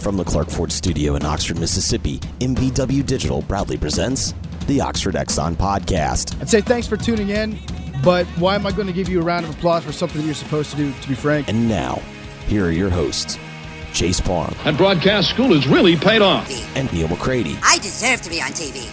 From the Clark Ford Studio in Oxford, Mississippi, MVW Digital proudly presents the Oxford Exxon Podcast. I'd say thanks for tuning in, but why am I going to give you a round of applause for something that you're supposed to do, to be frank? And now, here are your hosts, Chase Parham. And broadcast school has really paid off. And Neil McCready. I deserve to be on TV.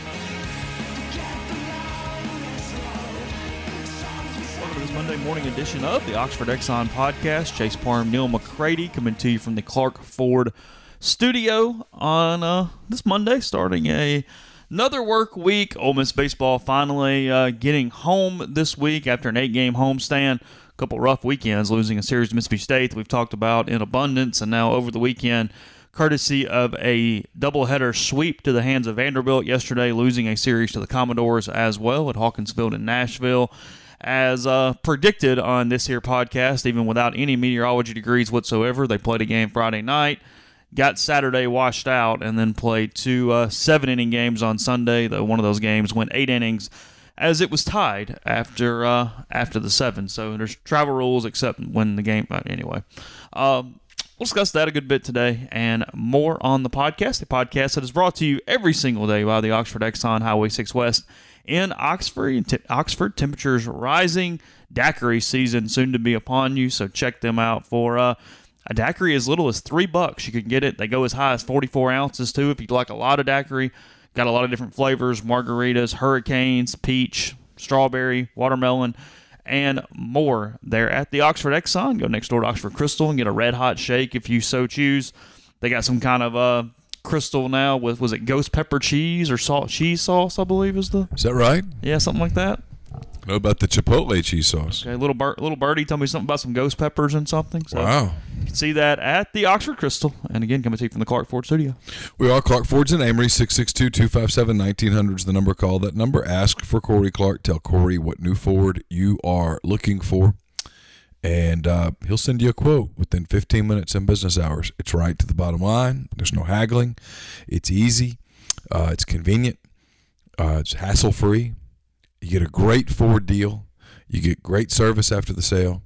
Welcome to this Monday morning edition of the Oxford Exxon Podcast. Chase Parham, Neil McCready coming to you from the Clark Ford Studio on this Monday, starting another work week. Ole Miss baseball finally getting home this week after an 8-game homestand. A couple rough weekends, losing a series to Mississippi State that we've talked about in abundance, and now over the weekend, courtesy of a doubleheader sweep to the hands of Vanderbilt yesterday, losing a series to the Commodores as well at Hawkins Field in Nashville. As predicted on this here podcast, even without any meteorology degrees whatsoever, they played a game Friday night, got Saturday washed out, and then played two 7-inning games on Sunday. Though one of those games went 8 innings as it was tied after the 7. So there's travel rules except when the game. Anyway, we'll discuss that a good bit today and more on the podcast. The podcast that is brought to you every single day by the Oxford Exxon Highway 6 West in Oxford. Oxford, temperatures rising. Daiquiri season soon to be upon you, so check them out for a daiquiri as little as $3. You can get it. They go as high as 44 ounces, too, if you'd like a lot of daiquiri. Got a lot of different flavors, margaritas, hurricanes, peach, strawberry, watermelon, and more. They're at the Oxford Exxon. Go next door to Oxford Crystal and get a red hot shake if you so choose. They got some kind of crystal now with, was it ghost pepper cheese or salt cheese sauce, I believe is that right? Yeah, something like that. I know about the Chipotle cheese sauce. Okay, little birdie told me something about some ghost peppers and something. So wow. You can see that at the Oxford Crystal. And again, coming to you from the Clark Ford Studio. We are Clark Ford's in Amory. 662-257-1900 is the number. Call that number. Ask for Corey Clark. Tell Corey what new Ford you are looking for. And he'll send you a quote within 15 minutes in business hours. It's right to the bottom line. There's no haggling. It's easy. It's convenient. It's hassle-free. You get a great Ford deal. You get great service after the sale.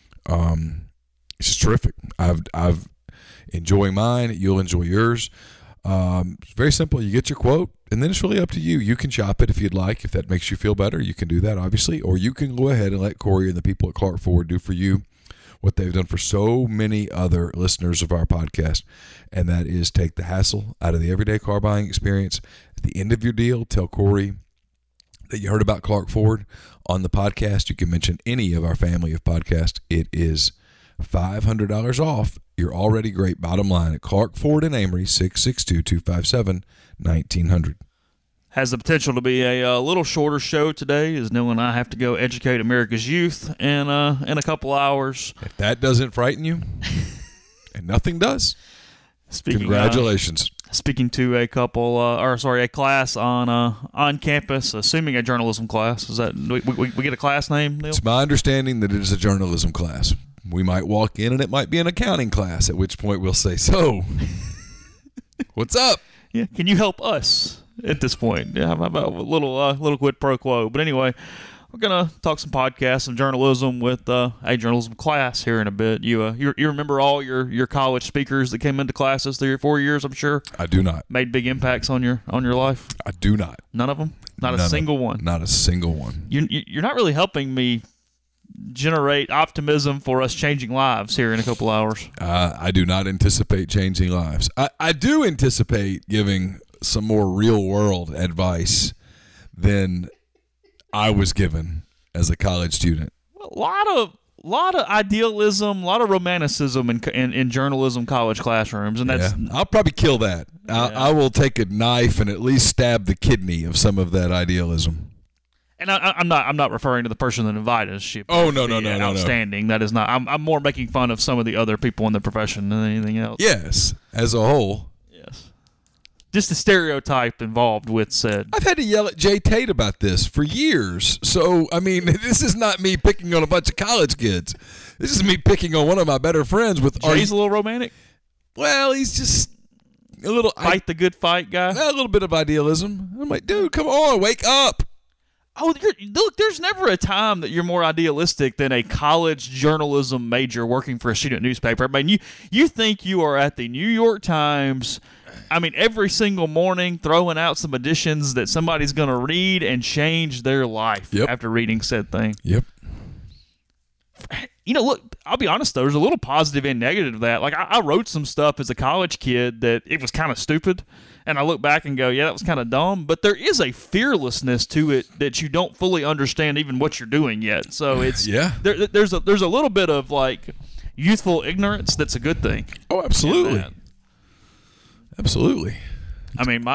It's just terrific. I've enjoyed mine. You'll enjoy yours. It's very simple. You get your quote, and then it's really up to you. You can shop it if you'd like. If that makes you feel better, you can do that, obviously. Or you can go ahead and let Corey and the people at Clark Ford do for you what they've done for so many other listeners of our podcast, and that is take the hassle out of the everyday car buying experience. At the end of your deal, tell Corey that you heard about Clark Ford on the podcast. You can mention any of our family of podcasts. It is $500 off your already great bottom line at Clark Ford in Amory, 662-257-1900. Has the potential to be a little shorter show today, as Neil and I have to go educate America's youth in a couple hours. If that doesn't frighten you, and nothing does, congratulations. Speaking to a class on campus, assuming a journalism class. Is that we get a class name, Neil? It's my understanding that it is a journalism class. We might walk in and it might be an accounting class, at which point we'll say, so, what's up? Yeah, can you help us at this point? Yeah, how about a little quid pro quo? But anyway, we're going to talk some podcasts, some journalism with a journalism class here in a bit. You remember all your college speakers that came into classes 3 or 4 years, I'm sure? I do not. Made big impacts on your life? I do not. None of them? Not a single one? Not a single one. You're not really helping me generate optimism for us changing lives here in a couple hours. I do not anticipate changing lives. I do anticipate giving some more real-world advice than I was given as a college student. A lot of idealism, a lot of romanticism in journalism college classrooms, and that's. Yeah. I'll probably kill that. Yeah. I will take a knife and at least stab the kidney of some of that idealism. And I'm not referring to the person that invited us. Oh no, outstanding. That is not. I'm more making fun of some of the other people in the profession than anything else. Yes, as a whole. Yes. Just the stereotype involved with said. I've had to yell at Jay Tate about this for years. So, I mean, this is not me picking on a bunch of college kids. This is me picking on one of my better friends with. Jay's a little romantic. Well, he's just a little fight the good fight guy. A little bit of idealism. I'm like, dude, come on, wake up. Oh, look, there's never a time that you're more idealistic than a college journalism major working for a student newspaper. I mean, you think you are at the New York Times, I mean, every single morning throwing out some editions that somebody's going to read and change their life after reading said thing. Yep. You know, look, I'll be honest, though, there's a little positive and negative to that. Like, I wrote some stuff as a college kid that it was kind of stupid, and I look back and go, yeah, that was kind of dumb. But there is a fearlessness to it that you don't fully understand even what you're doing yet. So it's there's a little bit of, like, youthful ignorance that's a good thing. Oh, absolutely. Absolutely. I mean,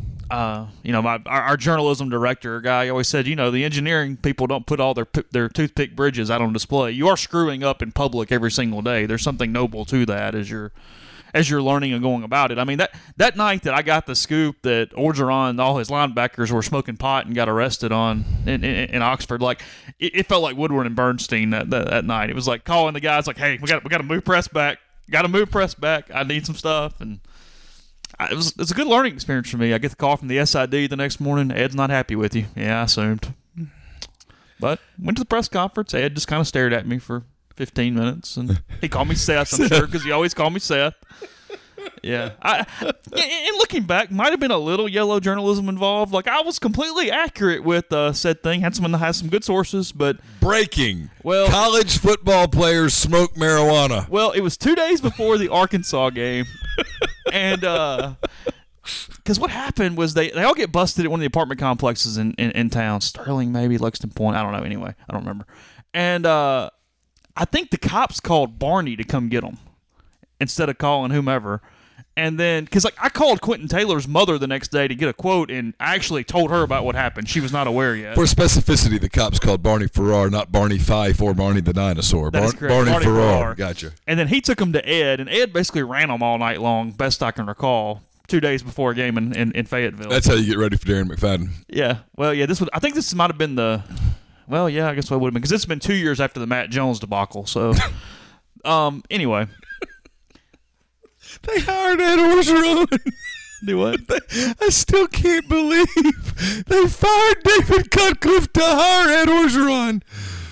our journalism director guy always said, the engineering people don't put all their toothpick bridges out on display. You are screwing up in public every single day. There's something noble to that as you're learning and going about it. I mean, that night that I got the scoop that Orgeron and all his linebackers were smoking pot and got arrested in Oxford, like it felt like Woodward and Bernstein that night. It was like calling the guys like, hey, we got to move press back. Got to move press back. I need some stuff. And it's a good learning experience for me. I get the call from the SID the next morning. Ed's not happy with you. Yeah, I assumed. But went to the press conference. Ed just kind of stared at me for 15 minutes, and he called me Seth, I'm sure, because he always called me Seth. Yeah. And looking back, might have been a little yellow journalism involved. Like, I was completely accurate with said thing. Had some good sources, but... Breaking. Well, college football players smoke marijuana. Well, it was 2 days before the Arkansas game. And, because what happened was they all get busted at one of the apartment complexes in town. Sterling, maybe, Lexington Point. I don't know. Anyway, I don't remember. And, I think the cops called Barney to come get them instead of calling whomever. And then, because I called Quentin Taylor's mother the next day to get a quote, and I actually told her about what happened. She was not aware yet. For specificity, the cops called Barney Farrar, not Barney Fife or Barney the dinosaur. That is correct. Barney Farrar. Gotcha. And then he took him to Ed, and Ed basically ran them all night long, best I can recall, 2 days before a game in Fayetteville. That's how you get ready for Darren McFadden. Yeah. Well, yeah, I think this might have been the... Well, yeah, I guess I would have been, because it's been 2 years after the Matt Jones debacle. So, anyway. They hired Ed Orgeron. Do what? I still can't believe they fired David Cutcliffe to hire Ed Orgeron.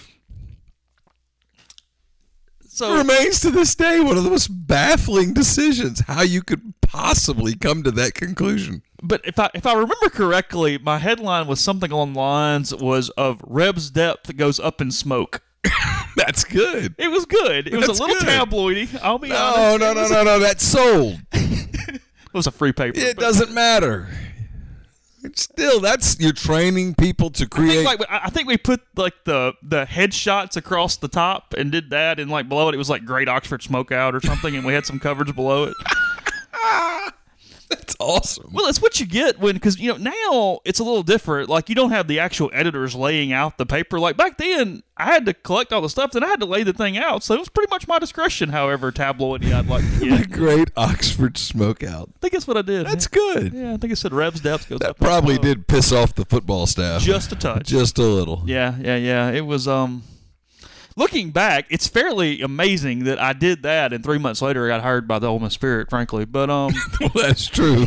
So it remains to this day one of the most baffling decisions, how you could possibly come to that conclusion. But if I remember correctly, my headline was something along the lines of Reb's depth goes up in smoke. That's good. It was good. It was a little tabloidy. I'll be honest. No. That's sold. It was a free paper. It doesn't matter. Still, you're training people to create. I think we put like the headshots across the top and did that, and like below it was like Great Oxford Smokeout or something, and we had some coverage below it. That's awesome. Well, that's what you get because now it's a little different. Like, you don't have the actual editors laying out the paper. Like back then, I had to collect all the stuff, then I had to lay the thing out. So it was pretty much my discretion, however tabloidy I'd like to get. The Great Oxford Smokeout. I think that's what I did. That's good. Yeah, I think it said Reb's depth goes up. That probably did piss off the football staff. Just a touch. Just a little. Yeah. It was looking back, it's fairly amazing that I did that, and 3 months later I got hired by the Ole Miss Spirit, frankly. But well, that's true.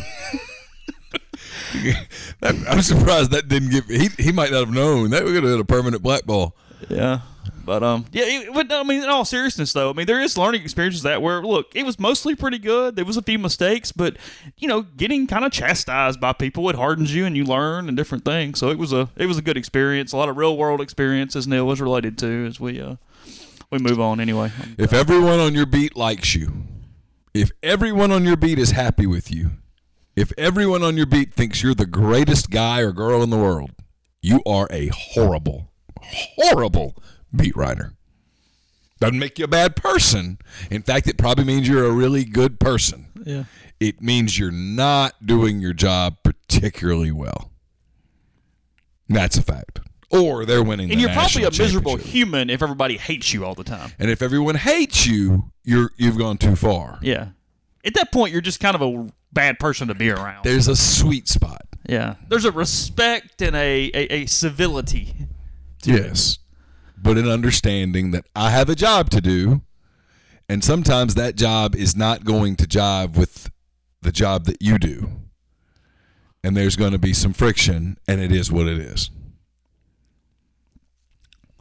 I'm surprised that didn't give. He might not have known that we could have had a permanent blackball. Yeah, but in all seriousness, though, there is learning experiences where look, it was mostly pretty good. There was a few mistakes, but getting kind of chastised by people, it hardens you and you learn and different things. So it was a good experience. A lot of real world experiences Neil was related to as we move on. Anyway, if everyone on your beat likes you, if everyone on your beat is happy with you, if everyone on your beat thinks you're the greatest guy or girl in the world, you are a horrible beat writer. Doesn't make you a bad person. In fact, it probably means you're a really good person. Yeah. It means you're not doing your job particularly well. That's a fact. Or they're winning. And you're probably a miserable human if everybody hates you all the time. And if everyone hates you, you've gone too far. Yeah. At that point, you're just kind of a bad person to be around. There's a sweet spot. Yeah. There's a respect and a civility. Yes. But an understanding that I have a job to do, and sometimes that job is not going to jive with the job that you do. And there's going to be some friction, and it is what it is.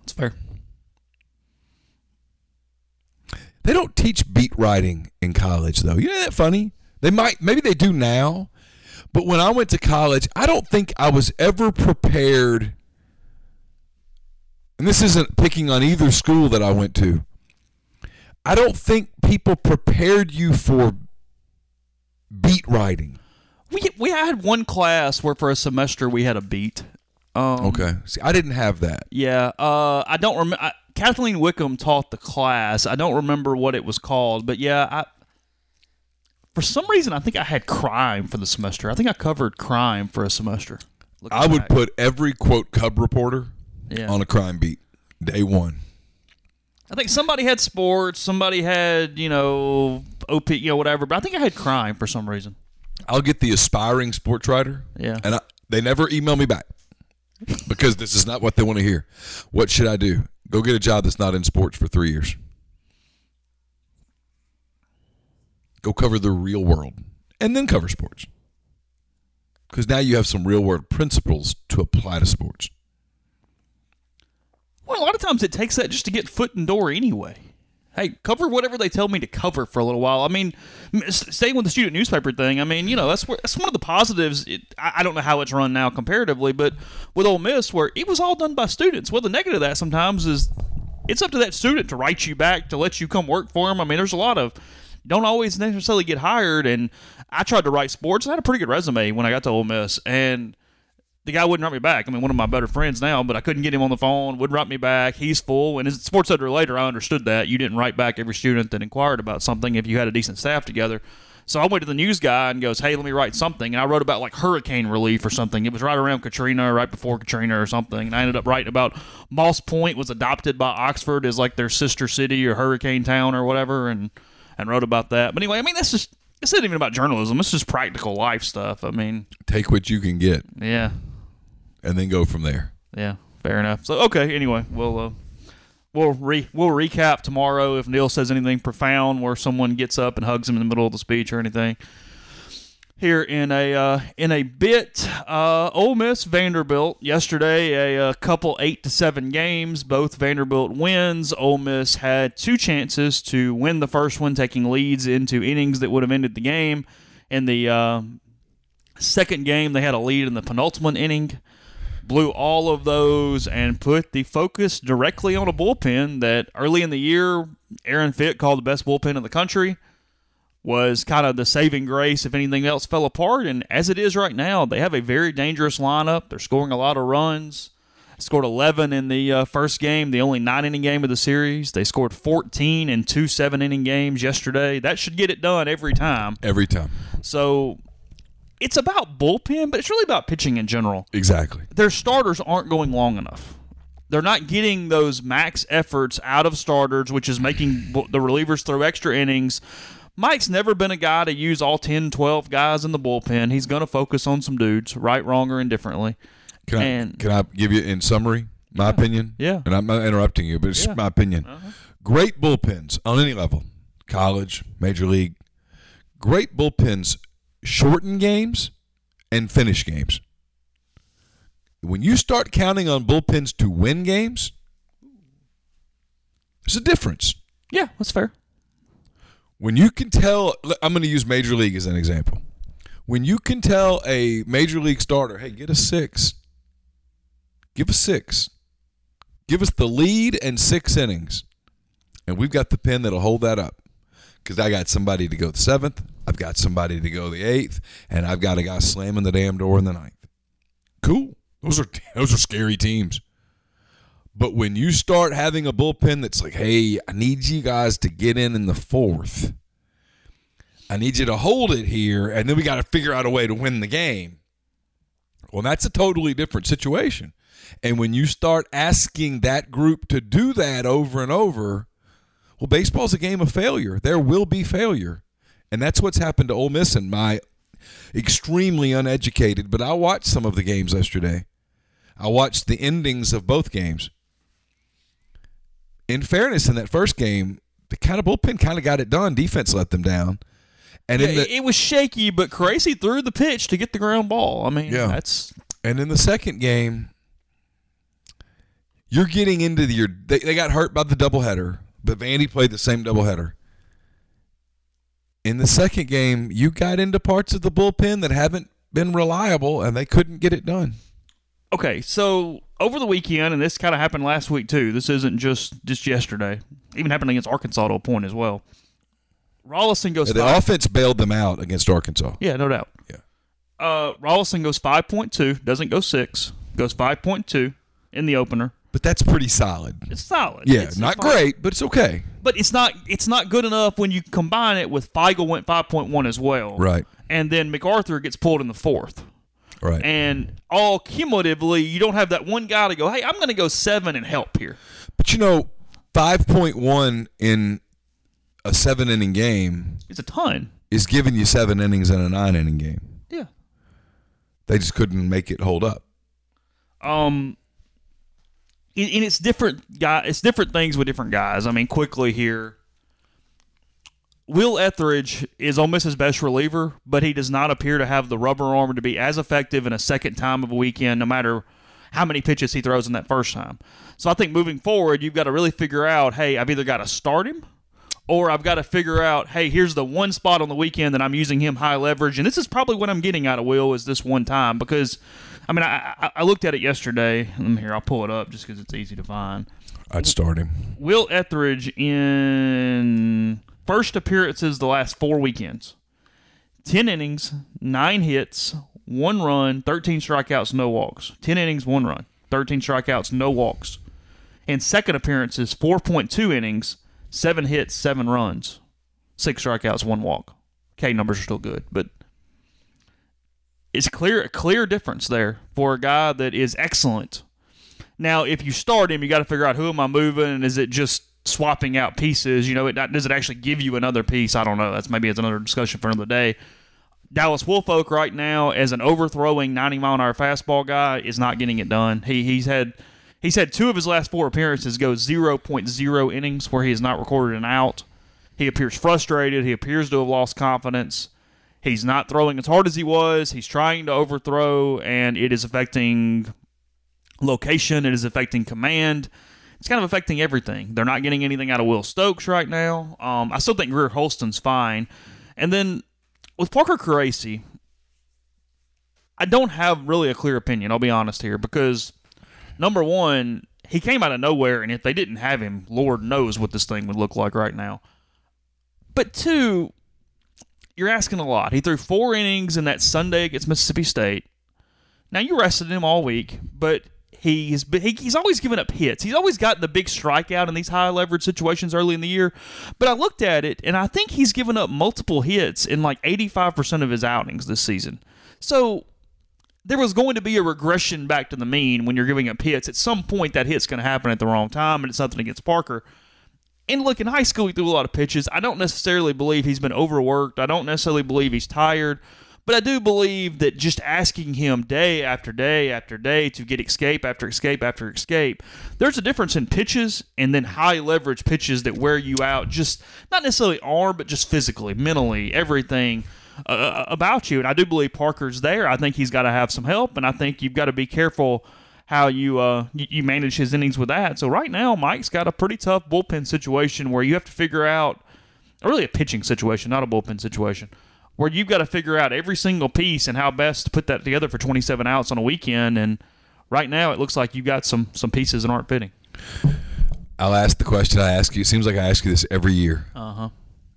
It's fair. They don't teach beat writing in college, though. You know that funny? Maybe they do now, but when I went to college, I don't think I was ever prepared. And this isn't picking on either school that I went to. I don't think people prepared you for beat writing. We had one class where for a semester we had a beat. Okay. See, I didn't have that. Yeah. I don't remember. Kathleen Wickham taught the class. I don't remember what it was called, but yeah, for some reason I think I had crime for the semester. I think I covered crime for a semester. I would put every, quote, cub reporter on a crime beat, day one. I think somebody had sports, somebody had, OP, whatever, but I think I had crime for some reason. I'll get the aspiring sports writer, and they never email me back because this is not what they want to hear. What should I do? Go get a job that's not in sports for 3 years. Go cover the real world and then cover sports. Because now you have some real world principles to apply to sports. Well, a lot of times it takes that just to get foot in the door anyway. Hey, cover whatever they tell me to cover for a little while. I mean, staying with the student newspaper thing, I mean, that's one of the positives. I don't know how it's run now comparatively, but with Ole Miss, where it was all done by students. Well, the negative of that sometimes is it's up to that student to write you back, to let you come work for them. I mean, there's a lot of don't always necessarily get hired, and I tried to write sports. I had a pretty good resume when I got to Ole Miss, and the guy wouldn't write me back. I mean, one of my better friends now, but I couldn't get him on the phone, wouldn't write me back. He's full. And as a sports editor later, I understood that. You didn't write back every student that inquired about something if you had a decent staff together. So I went to the news guy and goes, hey, let me write something. And I wrote about, like, hurricane relief or something. It was right around Katrina, right before Katrina or something. And I ended up writing about Moss Point was adopted by Oxford as, like, their sister city or hurricane town or whatever, and wrote about that. But anyway, I mean, it's not even about journalism. It's just practical life stuff. I mean, take what you can get. Yeah. And then go from there. Yeah, fair enough. So, okay, anyway, we'll recap tomorrow if Neil says anything profound where someone gets up and hugs him in the middle of the speech or anything. Here in a bit, Ole Miss Vanderbilt yesterday, a couple 8-7 games, both Vanderbilt wins. Ole Miss had two chances to win the first one, taking leads into innings that would have ended the game. In the second game, they had a lead in the penultimate inning. Blew all of those and put the focus directly on a bullpen that early in the year Aaron Fitt called the best bullpen in the country, was kind of the saving grace if anything else fell apart. And as it is right now, they have a very dangerous lineup. They're scoring a lot of runs. Scored 11 in the first game, the only 9-inning game of the series. They scored 14 in 2 7-inning games yesterday. That should get it done every time. Every time. So it's about bullpen, but it's really about pitching in general. Exactly. Their starters aren't going long enough. They're not getting those max efforts out of starters, which is making the relievers throw extra innings. Mike's never been a guy to use all 10, 12 guys in the bullpen. He's going to focus on some dudes, right, wrong, or indifferently. Can I give you, in summary, my opinion? Yeah. And I'm not interrupting you, but it's just my opinion. Uh-huh. Great bullpens on any level, college, major league, great bullpens shorten games and finish games. When you start counting on bullpens to win games, there's a difference. Yeah, that's fair. When you can tell, I'm going to use Major League as an example. When you can tell a Major League starter, hey, get a 6. Give a 6. Give us the lead and 6 innings. And we've got the pen that'll hold that up. Because I got somebody to go the 7th, I've got somebody to go the 8th, and I've got a guy slamming the damn door in the 9th. Cool. Those are scary teams. But when you start having a bullpen that's like, hey, I need you guys to get in the 4th. I need you to hold it here, and then we got to figure out a way to win the game. Well, that's a totally different situation. And when you start asking that group to do that over and over, well, baseball's a game of failure. There will be failure. And that's what's happened to Ole Miss and my extremely uneducated, but I watched some of the games yesterday. I watched the endings of both games. In fairness, in that first game, the kind of bullpen kind of got it done. Defense let them down. And it was shaky, but Crazy threw the pitch to get the ground ball. I mean, that's... And in the second game, You're getting into they got hurt by the doubleheader, but Vandy played the same doubleheader. In the second game, you got into parts of the bullpen that haven't been reliable, and they couldn't get it done. Okay, so over the weekend, and this kind of happened last week too. This isn't just yesterday. Even happened against Arkansas to a point as well. Rollison goes. The offense bailed them out against Arkansas. Yeah, no doubt. Yeah. Rollison goes 5.2, doesn't go 6, goes 5.2 in the opener. But that's pretty solid. It's solid. Yeah, it's not fine. great, but it's okay. But it's not good enough when you combine it with Feigl went 5.1 as well. Right. And then MacArthur gets pulled in the 4th. Right. And all cumulatively, you don't have that one guy to go, hey, I'm going to go 7 and help here. But 5.1 in a 7-inning game It's a ton. is giving you 7 innings in a 9-inning game. Yeah. They just couldn't make it hold up. And it's different it's different things with different guys. I mean, quickly here, Will Etheridge is Ole Miss's best reliever, but he does not appear to have the rubber arm to be as effective in a second time of a weekend, no matter how many pitches he throws in that first time. So I think moving forward, you've got to really figure out, hey, I've either got to start him, or I've got to figure out, hey, here's the one spot on the weekend that I'm using him high leverage, and this is probably what I'm getting out of Will is this one time, because I mean, I looked at it yesterday. Here, I'll pull it up just because it's easy to find. I'd start him. Will Etheridge in first appearances the last 4 weekends. 10 innings, 9 hits, 1 run, 13 strikeouts, no walks. 10 innings, 1 run, 13 strikeouts, no walks. In second appearances, 4.2 innings, 7 hits, 7 runs, 6 strikeouts, 1 walk. K numbers are still good, but it's a clear difference there for a guy that is excellent. Now, if you start him, you got to figure out who am I moving, and is it just swapping out pieces? Does it actually give you another piece? I don't know. That's another discussion for another day. Dallas Woolfolk right now, as an overthrowing 90-mile-an-hour fastball guy, is not getting it done. He's had 2 of his last 4 appearances go 0.0 innings where he has not recorded an out. He appears frustrated. He appears to have lost confidence. He's not throwing as hard as he was. He's trying to overthrow, and it is affecting location. It is affecting command. It's kind of affecting everything. They're not getting anything out of Will Stokes right now. I still think Greer Holston's fine. And then with Parker Caracci, I don't have really a clear opinion, I'll be honest here, because, number one, he came out of nowhere, and if they didn't have him, Lord knows what this thing would look like right now. But 2, you're asking a lot. He threw 4 innings in that Sunday against Mississippi State. Now, you rested him all week, but he's always given up hits. He's always gotten the big strikeout in these high-leverage situations early in the year. But I looked at it, and I think he's given up multiple hits in like 85% of his outings this season. So there was going to be a regression back to the mean when you're giving up hits. At some point, that hit's going to happen at the wrong time, and it's nothing against Parker. And look, in high school, he threw a lot of pitches. I don't necessarily believe he's been overworked. I don't necessarily believe he's tired. But I do believe that just asking him day after day after day to get escape after escape after escape, there's a difference in pitches and then high-leverage pitches that wear you out, just not necessarily arm, but just physically, mentally, everything about you. And I do believe Parker's there. I think he's got to have some help, and I think you've got to be careful how you manage his innings with that. So right now, Mike's got a pretty tough bullpen situation where you have to figure out, really a pitching situation, not a bullpen situation, where you've got to figure out every single piece and how best to put that together for 27 outs on a weekend. And right now, it looks like you've got some pieces that aren't fitting. I'll ask the question I ask you. It seems like I ask you this every year. Uh-huh.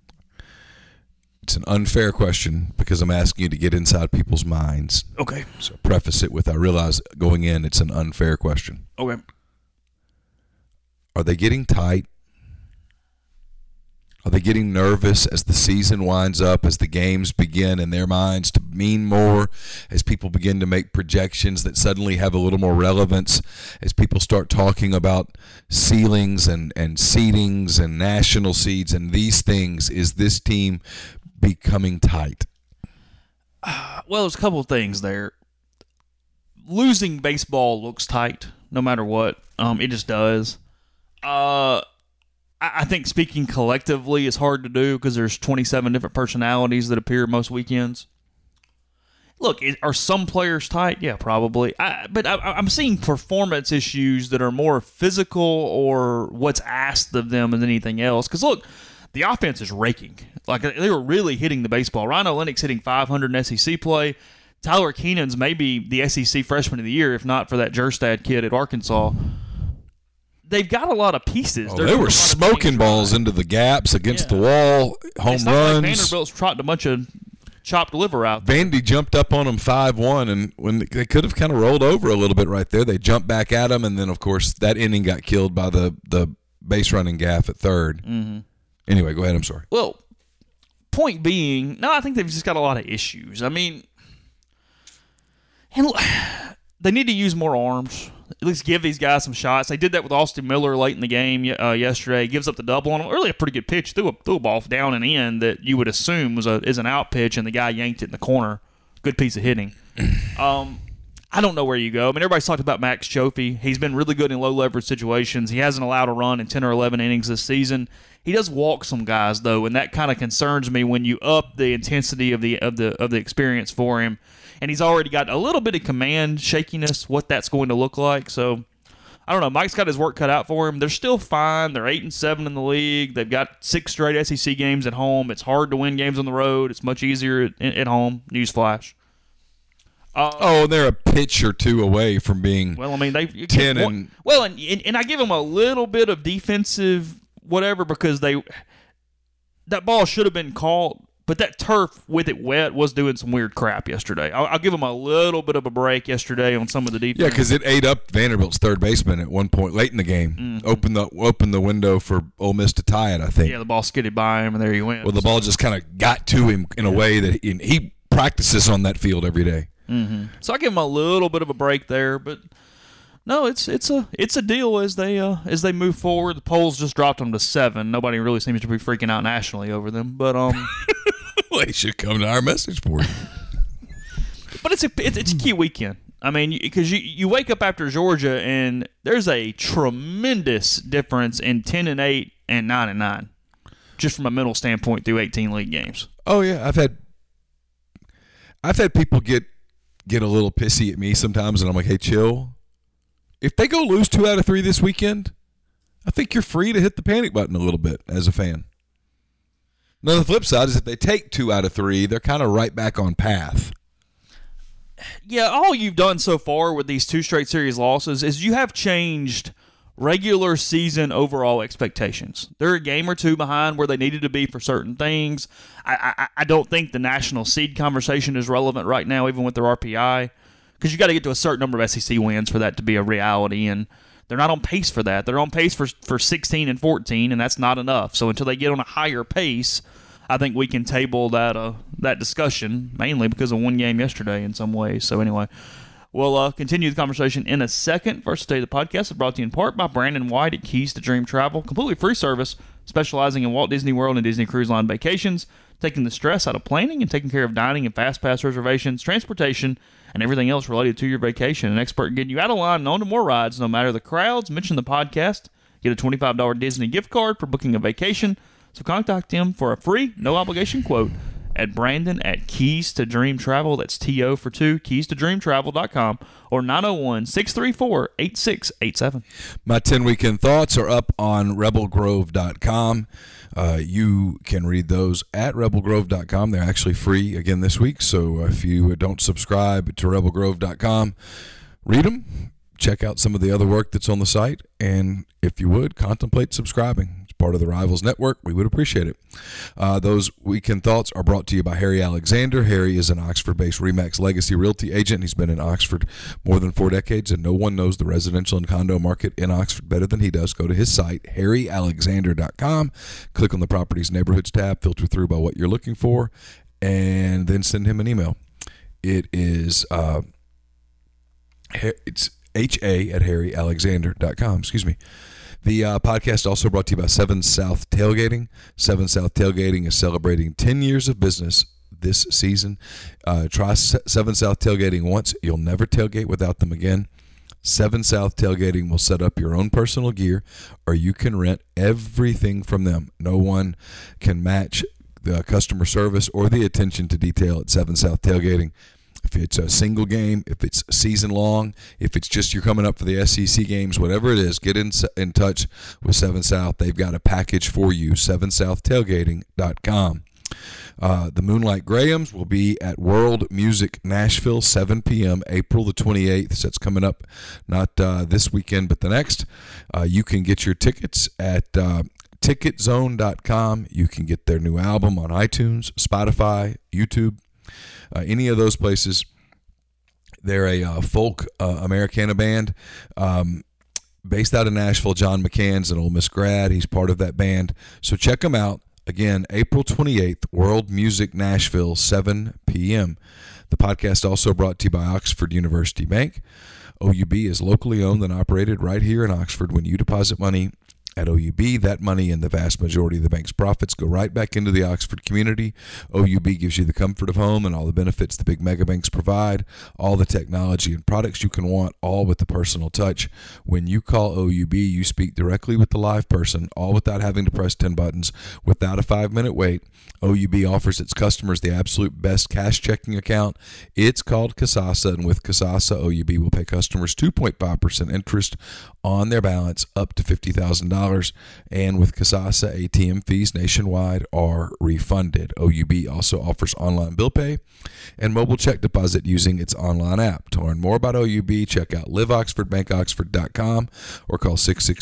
It's an unfair question because I'm asking you to get inside people's minds. Okay. So preface it with, I realize going in, it's an unfair question. Okay. Are they getting tight? Are they getting nervous as the season winds up, as the games begin in their minds to mean more, as people begin to make projections that suddenly have a little more relevance, as people start talking about ceilings and seedings and national seeds and these things? Is this team becoming tight? Well, there's a couple of things there. Losing baseball looks tight no matter what. It just does. I think speaking collectively is hard to do because there's 27 different personalities that appear most weekends. Look, are some players tight? Yeah, probably. But I'm seeing performance issues that are more physical or what's asked of them than anything else. Because, look, the offense is raking. Like, they were really hitting the baseball. Rhino Lennox hitting 500 in SEC play. Tyler Keenan's maybe the SEC Freshman of the Year, if not for that Jerstad kid at Arkansas. They've got a lot of pieces. Oh, they were smoking balls into the gaps against the wall, home it's runs. Not like Vanderbilt's trotting a bunch of chopped liver out there. Vandy jumped up on them 5-1, and when they could have kind of rolled over a little bit right there, they jumped back at them, and then, of course, that inning got killed by the base running gaff at third. Mm-hmm. Anyway, go ahead. I'm sorry. Well, point being, no, I think they've just got a lot of issues. I mean, and they need to use more arms. At least give these guys some shots. They did that with Austin Miller late in the game yesterday. He gives up the double on him. Really a pretty good pitch. Threw a ball down and in that you would assume is an out pitch, and the guy yanked it in the corner. Good piece of hitting. I don't know where you go. I mean, everybody's talked about Max Chofie. He's been really good in low-leverage situations. He hasn't allowed a run in 10 or 11 innings this season. He does walk some guys, though, and that kind of concerns me when you up the intensity of the experience for him. And he's already got a little bit of command shakiness, what that's going to look like. So, I don't know. Mike's got his work cut out for him. They're still fine. They're 8-7 in the league. They've got 6 straight SEC games at home. It's hard to win games on the road. It's much easier at home. Newsflash. And they're a pitch or two away from being well. I mean, 10 and well, and I give them a little bit of defensive whatever because that ball should have been caught, but that turf with it wet was doing some weird crap yesterday. I'll give them a little bit of a break yesterday on some of the defense. Yeah, because it ate up Vanderbilt's third baseman at one point late in the game. Mm-hmm. Opened the window for Ole Miss to tie it, I think. Yeah, the ball skidded by him, and there he went. Well, the ball just kind of got to him in a way that he practices on that field every day. Mm-hmm. So I give him a little bit of a break there, but no, it's a deal as they move forward. The polls just dropped them to 7. Nobody really seems to be freaking out nationally over them, but well, they should come to our message board. But it's a key weekend. I mean, because you wake up after Georgia and there's a tremendous difference in 10-8 and 9-9, just from a mental standpoint through 18 league games. Oh yeah, I've had people get a little pissy at me sometimes, and I'm like, hey, chill. If they go lose 2 out of 3 this weekend, I think you're free to hit the panic button a little bit as a fan. Now, the flip side is if they take 2 out of 3, they're kind of right back on path. Yeah, all you've done so far with these 2 straight series losses is you have changed regular season overall expectations. They're a game or 2 behind where they needed to be for certain things. I don't think the national seed conversation is relevant right now, even with their RPI, because you got to get to a certain number of SEC wins for that to be a reality, and they're not on pace for that. They're on pace for 16 and 14, and that's not enough. So until they get on a higher pace, I think we can table that discussion, mainly because of one game yesterday in some ways. So anyway, we'll continue the conversation in a second. First, today the podcast is brought to you in part by Brandon White at Keys to Dream Travel. Completely free service, specializing in Walt Disney World and Disney Cruise Line vacations, taking the stress out of planning and taking care of dining and fast pass reservations, transportation, and everything else related to your vacation. An expert in getting you out of line and on to more rides, no matter the crowds. Mention the podcast. Get a $25 Disney gift card for booking a vacation. So contact him for a free, no-obligation quote at Brandon at Keys to Dream Travel. That's T-O for 2, keys-to-dreamtravel.com, or 901-634-8687. My 10 weekend thoughts are up on rebelgrove.com. You can read those at rebelgrove.com. They're actually free again this week, so if you don't subscribe to rebelgrove.com, read them, check out some of the other work that's on the site, and if you would, contemplate subscribing. It's part of the Rivals Network. We would appreciate it. Those weekend thoughts are brought to you by Harry Alexander. Harry is an Oxford-based RE/MAX Legacy Realty agent. He's been in Oxford more than 4 decades, and no one knows the residential and condo market in Oxford better than he does. Go to his site, harryalexander.com. Click on the Properties Neighborhoods tab, filter through by what you're looking for, and then send him an email. It is it's ha@harryalexander.com. Excuse me. The podcast also brought to you by 7 South Tailgating. 7 South Tailgating is celebrating 10 years of business this season. Try 7 South Tailgating once. You'll never tailgate without them again. 7 South Tailgating will set up your own personal gear, or you can rent everything from them. No one can match the customer service or the attention to detail at 7 South Tailgating. If it's a single game, if it's season long, if it's just you're coming up for the SEC games, whatever it is, get in touch with 7 South. They've got a package for you, 7southtailgating.com. The Moonlight Grahams will be at World Music Nashville, 7 p.m., April the 28th. So it's coming up not this weekend, but the next. You can get your tickets at ticketzone.com. You can get their new album on iTunes, Spotify, YouTube, any of those places. They're a folk Americana band based out of Nashville. John McCann's an Ole Miss grad. He's part of that band. So check them out. Again, April 28th, World Music Nashville, 7 p.m. The podcast also brought to you by Oxford University Bank. OUB is locally owned and operated right here in Oxford. When you deposit money at OUB, that money and the vast majority of the bank's profits go right back into the Oxford community. OUB gives you the comfort of home and all the benefits the big mega banks provide, all the technology and products you can want, all with the personal touch. When you call OUB, you speak directly with the live person, all without having to press 10 buttons, without a 5-minute wait. OUB offers its customers the absolute best cash checking account. It's called Kasasa, and with Kasasa, OUB will pay customers 2.5% interest on their balance up to $50,000. And with Kasasa, ATM fees nationwide are refunded. OUB also offers online bill pay and mobile check deposit using its online app. To learn more about OUB, check out liveoxfordbankoxford.com or call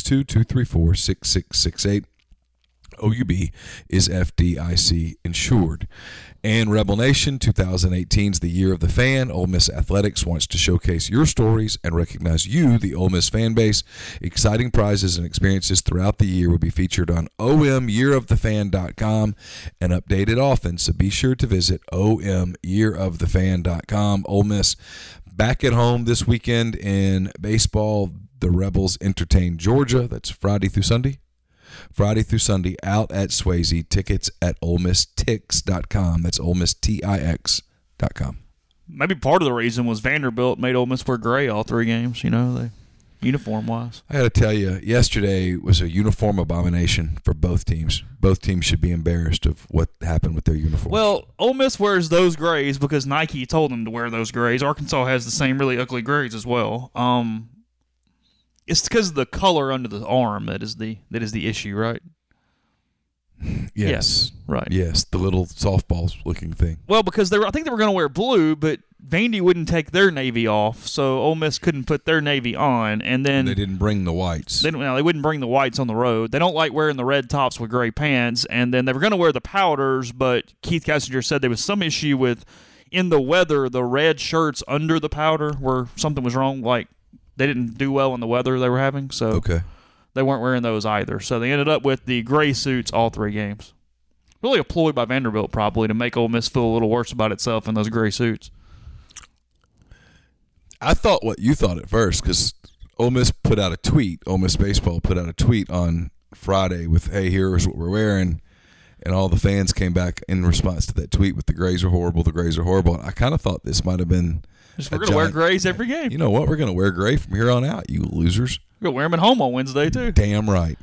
662-234-6668. OUB is FDIC insured. And Rebel Nation, 2018 is the year of the fan. Ole Miss Athletics wants to showcase your stories and recognize you, the Ole Miss fan base. Exciting prizes and experiences throughout the year will be featured on omyearofthefan.com and updated often, so be sure to visit omyearofthefan.com. Ole Miss back at home this weekend in baseball. The Rebels entertain Georgia. That's Friday through Sunday out at Swayze. Tickets at OleMissTix.com. That's OleMissTix.com. Maybe part of the reason was Vanderbilt made Ole Miss wear gray all 3 games, uniform-wise. I got to tell you, yesterday was a uniform abomination for both teams. Both teams should be embarrassed of what happened with their uniforms. Well, Ole Miss wears those grays because Nike told them to wear those grays. Arkansas has the same really ugly grays as well. It's because of the color under the arm that is the issue, right? Yes. Right. Yes, the little softball-looking thing. Well, because I think they were going to wear blue, but Vandy wouldn't take their navy off, so Ole Miss couldn't put their navy on, and then they didn't bring the whites. They wouldn't bring the whites on the road. They don't like wearing the red tops with gray pants, and then they were going to wear the powders, but Keith Kassinger said there was some issue with, in the weather, the red shirts under the powder where something was wrong, like they didn't do well in the weather they were having, so they weren't wearing those either. So they ended up with the gray suits all 3 games. Really a ploy by Vanderbilt probably to make Ole Miss feel a little worse about itself in those gray suits. I thought what you thought at first because Ole Miss put out a tweet. Ole Miss Baseball put out a tweet on Friday with, hey, here's what we're wearing. And all the fans came back in response to that tweet with the grays are horrible, the grays are horrible. And I kind of thought this might have been we're going to wear grays every game. You know what? We're going to wear gray from here on out, you losers. We're going to wear them at home on Wednesday, too. Damn right.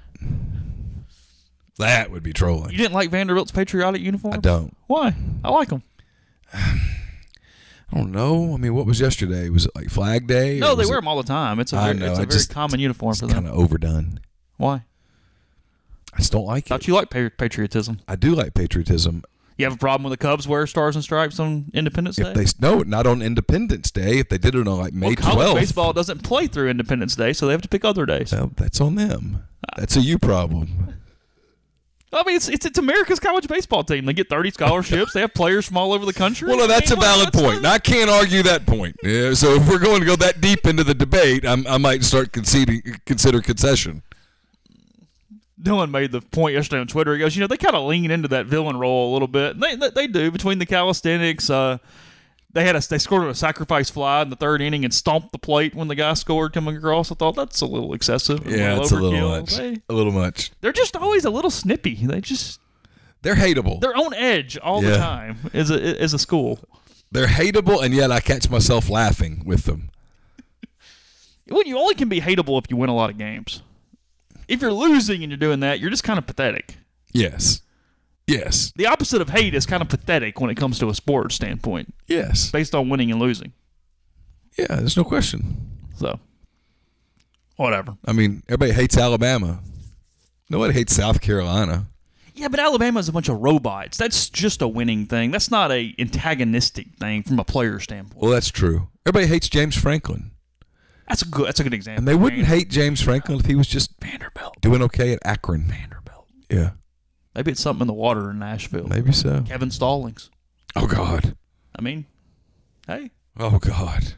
That would be trolling. You didn't like Vanderbilt's patriotic uniforms? I don't. Why? I like them. I don't know. I mean, what was yesterday? Was it like Flag Day? No, they wear them all the time. It's a very common uniform for them. It's kind of overdone. Why? I just don't like it. Thought you liked patriotism. I do like patriotism. You have a problem with the Cubs wear stars and stripes on Independence Day? No, not on Independence Day. If they did it on like May 12th. College baseball doesn't play through Independence Day, so they have to pick other days. Well, that's on them. That's a you problem. I mean, it's America's college baseball team. They get 30 scholarships. They have players from all over the country. Well, no, that's a valid point. I can't argue that point. Yeah, so if we're going to go that deep into the debate, I might start consider concession. Dylan made the point yesterday on Twitter. He goes, they kind of lean into that villain role a little bit. They do between the calisthenics. They scored a sacrifice fly in the 3rd inning and stomped the plate when the guy scored coming across. I thought that's a little excessive. Yeah, it's a little much. A little much. They're just always a little snippy. They're hateable. They're on edge all the time as a school. They're hateable, and yet I catch myself laughing with them. Well, you only can be hateable if you win a lot of games. If you're losing and you're doing that, you're just kind of pathetic. Yes. Yes. The opposite of hate is kind of pathetic when it comes to a sports standpoint, Yes. based on winning and losing. Yeah, there's no question. So, whatever. I mean, everybody hates Alabama. Nobody hates South Carolina. Yeah, but Alabama's a bunch of robots. That's just a winning thing. That's not a antagonistic thing from a player standpoint. Well, that's true. Everybody hates James Franklin. That's a good example. And they wouldn't hate James Franklin if he was just Vanderbilt. doing okay at Akron. Vanderbilt. Yeah. Maybe it's something in the water in Nashville. Maybe so. Kevin Stallings. Oh, God. I mean, hey. Oh, God.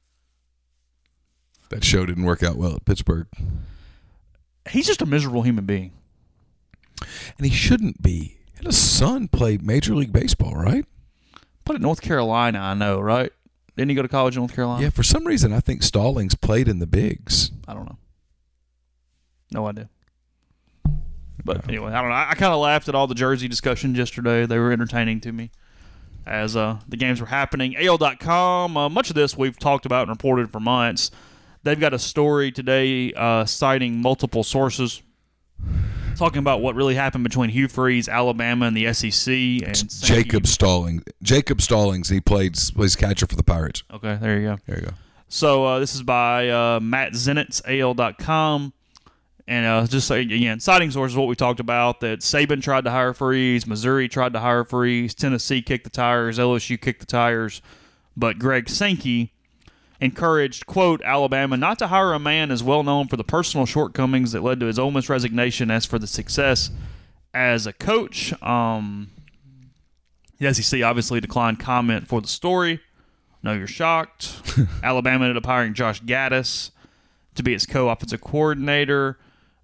That show didn't work out well at Pittsburgh. He's just a miserable human being. And he shouldn't be. He had a son play Major League Baseball, right? Put it in North Carolina, I know, right? Didn't he go to college in North Carolina? Yeah, for some reason, I think Stallings played in the bigs. I don't know. No idea. But anyway, I don't know. I kind of laughed at all the jersey discussions yesterday. They were entertaining to me as the games were happening. AL.com, much of this we've talked about and reported for months. They've got a story today citing multiple sources talking about what really happened between Hugh Freeze, Alabama, and the SEC. And Jacob Stallings. Jacob Stallings, he plays catcher for the Pirates. Okay, there you go. There you go. So this is by Matt Zenitz, AL.com. And just again, citing sources, what we talked about, that Saban tried to hire Freeze, Missouri tried to hire Freeze, Tennessee kicked the tires, LSU kicked the tires, but Greg Sankey encouraged, quote, Alabama not to hire a man as well known for the personal shortcomings that led to his Ole Miss resignation as for the success as a coach. The SEC obviously declined comment for the story. No, you're shocked. Alabama ended up hiring Josh Gaddis to be its co-offensive coordinator.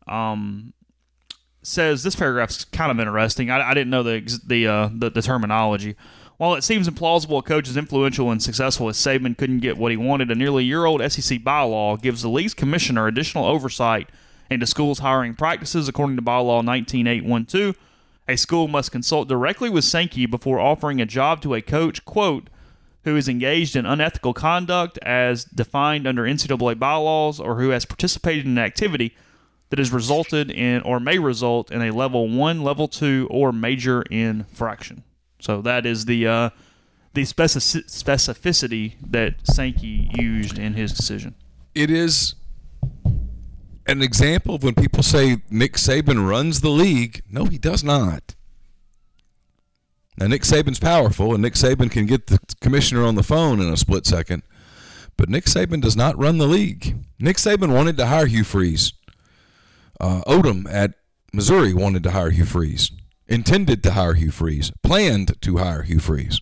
Says this paragraph's kind of interesting. I didn't know the terminology. While it seems implausible a coach as influential and successful as Saban couldn't get what he wanted, a nearly year-old SEC bylaw gives the league's commissioner additional oversight into schools' hiring practices. According to bylaw 19812, a school must consult directly with Sankey before offering a job to a coach, quote, who is engaged in unethical conduct as defined under NCAA bylaws or who has participated in an activity that has resulted in or may result in a level 1, level 2, or major infraction. So that is the specificity that Sankey used in his decision. It is an example of when people say Nick Saban runs the league. No, he does not. Now, Nick Saban's powerful, and Nick Saban can get the commissioner on the phone in a split second, but Nick Saban does not run the league. Nick Saban wanted to hire Hugh Freeze. Odom at Missouri wanted to hire Hugh Freeze. Intended to hire Hugh Freeze, planned to hire Hugh Freeze.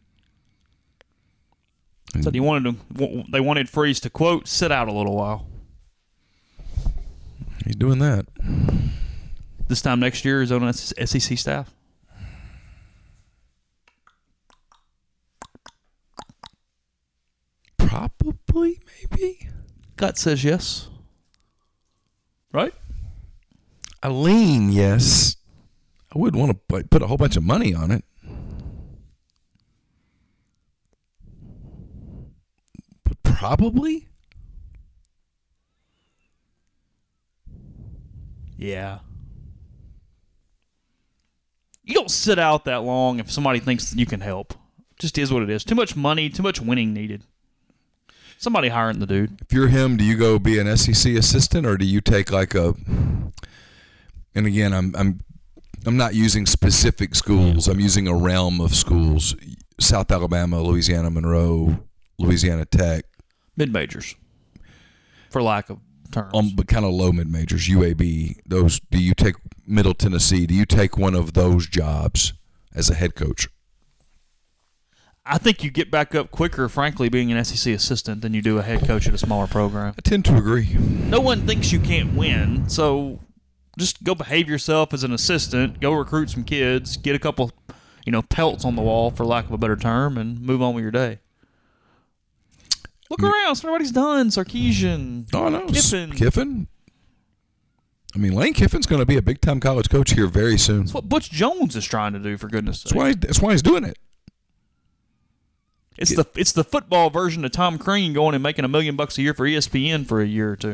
So they wanted Freeze to, quote, sit out a little while. He's doing that. This time next year, his own SEC staff. Probably, maybe. Gut says yes. Right? I lean yes. I would want to put a whole bunch of money on it. But probably? Yeah. You don't sit out that long if somebody thinks that you can help. Just is what it is. Too much money, too much winning needed. Somebody hiring the dude. If you're him, do you go be an SEC assistant or do you take like a... And again, I'm not using specific schools. I'm using a realm of schools. South Alabama, Louisiana Monroe, Louisiana Tech. Mid-majors, for lack of terms. But kind of low mid-majors, UAB. Those. Do you take Middle Tennessee? Do you take one of those jobs as a head coach? I think you get back up quicker, frankly, being an SEC assistant than you do a head coach at a smaller program. I tend to agree. No one thinks you can't win, so... just go behave yourself as an assistant, go recruit some kids, get a couple, pelts on the wall, for lack of a better term, and move on with your day. Look around. So everybody's done. Sarkisian. Oh, no. Kiffin. Kiffin. I mean, Lane Kiffin's going to be a big-time college coach here very soon. That's what Butch Jones is trying to do, for goodness sake. That's why he's doing it. It's the football version of Tom Crean going and making $1 million a year for ESPN for a year or two.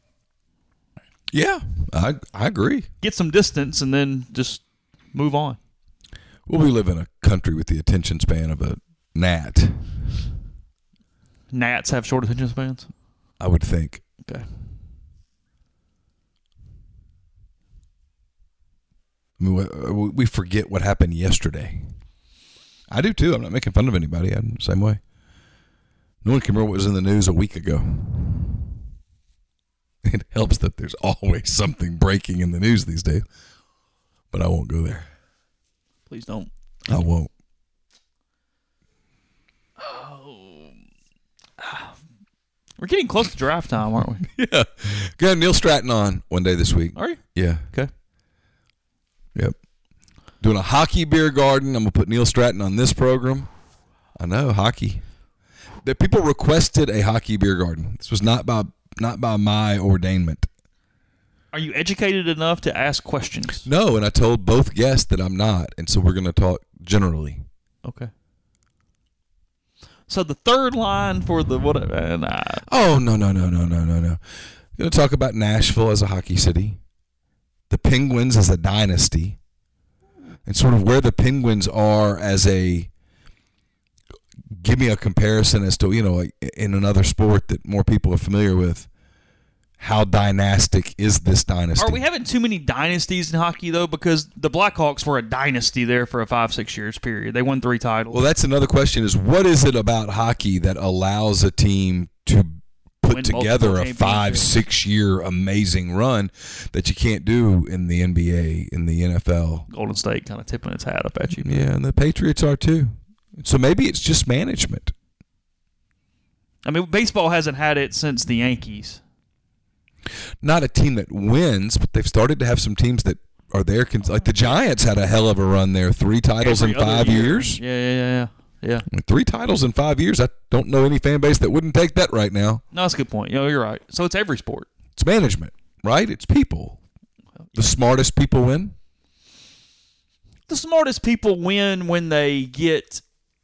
Yeah, I agree. Get some distance and then just move on. Well, we live in a country with the attention span of a gnat, Gnats have short attention spans? I would think. Okay. I mean, we forget what happened yesterday. I do too. I'm not making fun of anybody. I'm the same way. No one can remember what was in the news a week ago. It helps that there's always something breaking in the news these days. But I won't go there. Please don't. I won't. We're getting close to draft time, aren't we? Yeah. Got Neil Stratton on one day this week. Are you? Yeah. Okay. Yep. Doing a hockey beer garden. I'm going to put Neil Stratton on this program. I know, hockey. The people requested a hockey beer garden. This was not by my ordainment. Are you educated enough to ask questions? No, and I told both guests that I'm not, and so we're going to talk generally. Okay. So the third line for the what? Oh, no. Going to talk about Nashville as a hockey city, the Penguins as a dynasty, and sort of where the Penguins are as a. Give me a comparison as to, like in another sport that more people are familiar with. How dynastic is this dynasty? Are we having too many dynasties in hockey, though? Because the Blackhawks were a dynasty there for a 5-6 years period. They won 3 titles. Well, that's another question is what is it about hockey that allows a team to put together a 5-6 year amazing run that you can't do in the NBA, in the NFL? Golden State kind of tipping its hat up at you. Yeah, and the Patriots are too. So maybe it's just management. I mean, baseball hasn't had it since the Yankees. Not a team that wins, but they've started to have some teams that are there. Like the Giants had a hell of a run there. 3 titles in 5 years. Yeah. I mean, 3 titles in 5 years. I don't know any fan base that wouldn't take that right now. No, that's a good point. You're right. So it's every sport. It's management, right? It's people. The smartest people win. The smartest people win when they get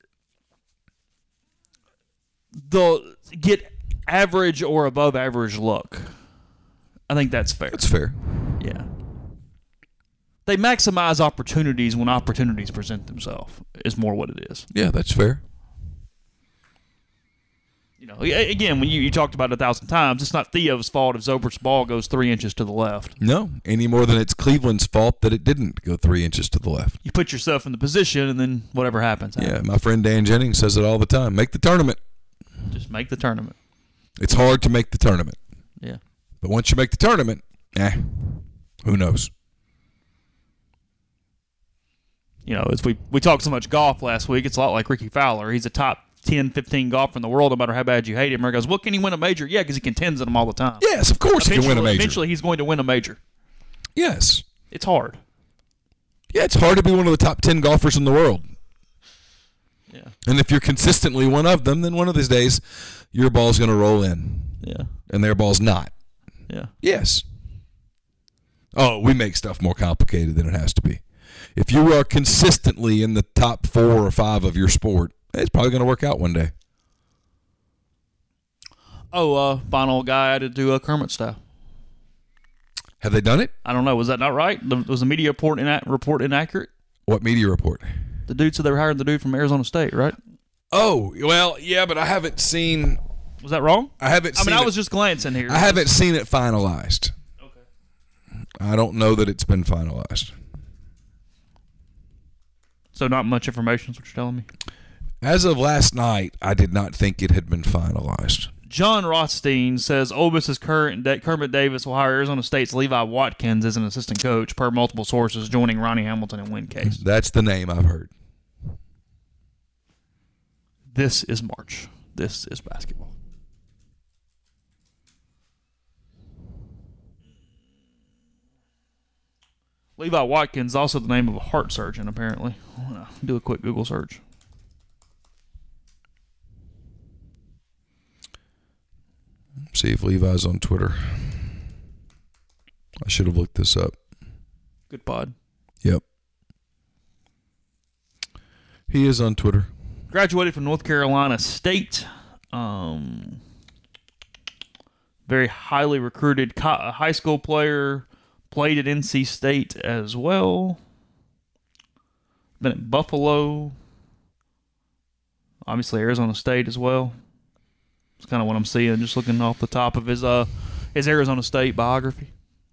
average or above average luck. I think that's fair. That's fair. Yeah. They maximize opportunities when opportunities present themselves is more what it is. Yeah, that's fair. Again, when you talked about it 1,000 times, it's not Theo's fault if Zobrist's ball goes 3 inches to the left. No, any more than it's Cleveland's fault that it didn't go 3 inches to the left. You put yourself in the position, and then whatever happens. Yeah, my friend Dan Jennings says it all the time. Make the tournament. Just make the tournament. It's hard to make the tournament. Yeah. But once you make the tournament, who knows? As we talked so much golf last week, it's a lot like Ricky Fowler. He's a top 10, 15 golfer in the world, no matter how bad you hate him. Everybody goes, well, can he win a major? Yeah, because he contends in them all the time. Yes, of course he can win a major. Eventually, he's going to win a major. Yes. It's hard. Yeah, it's hard to be one of the top 10 golfers in the world. Yeah. And if you're consistently one of them, then one of these days your ball's going to roll in. Yeah. And their ball's not. Yeah. Yes. Oh, we make stuff more complicated than it has to be. If you are consistently in the top 4 or 5 of your sport, it's probably going to work out one day. Oh, final guy added to Kermit staff. Have they done it? I don't know. Was that not right? Was the media report inaccurate? What media report? The dude said they were hiring the dude from Arizona State, right? Oh, well, yeah, but I haven't seen... Was that wrong? I haven't seen I was just glancing here. I haven't seen it finalized. Okay. I don't know that it's been finalized. So not much information is what you're telling me? As of last night, I did not think it had been finalized. John Rothstein says Ole Miss's Kermit Davis will hire Arizona State's Levi Watkins as an assistant coach, per multiple sources, joining Ronnie Hamilton and Win Case. That's the name I've heard. This is March. This is basketball. Levi Watkins is also the name of a heart surgeon, apparently. I'm going to do a quick Google search. See if Levi's on Twitter. I should have looked this up. Good pod. Yep. He is on Twitter. Graduated from North Carolina State. Very highly recruited high school player. Played at NC State as well. been at Buffalo. Obviously, Arizona State as well. It's kind of what I'm seeing, just looking off the top of his Arizona State biography.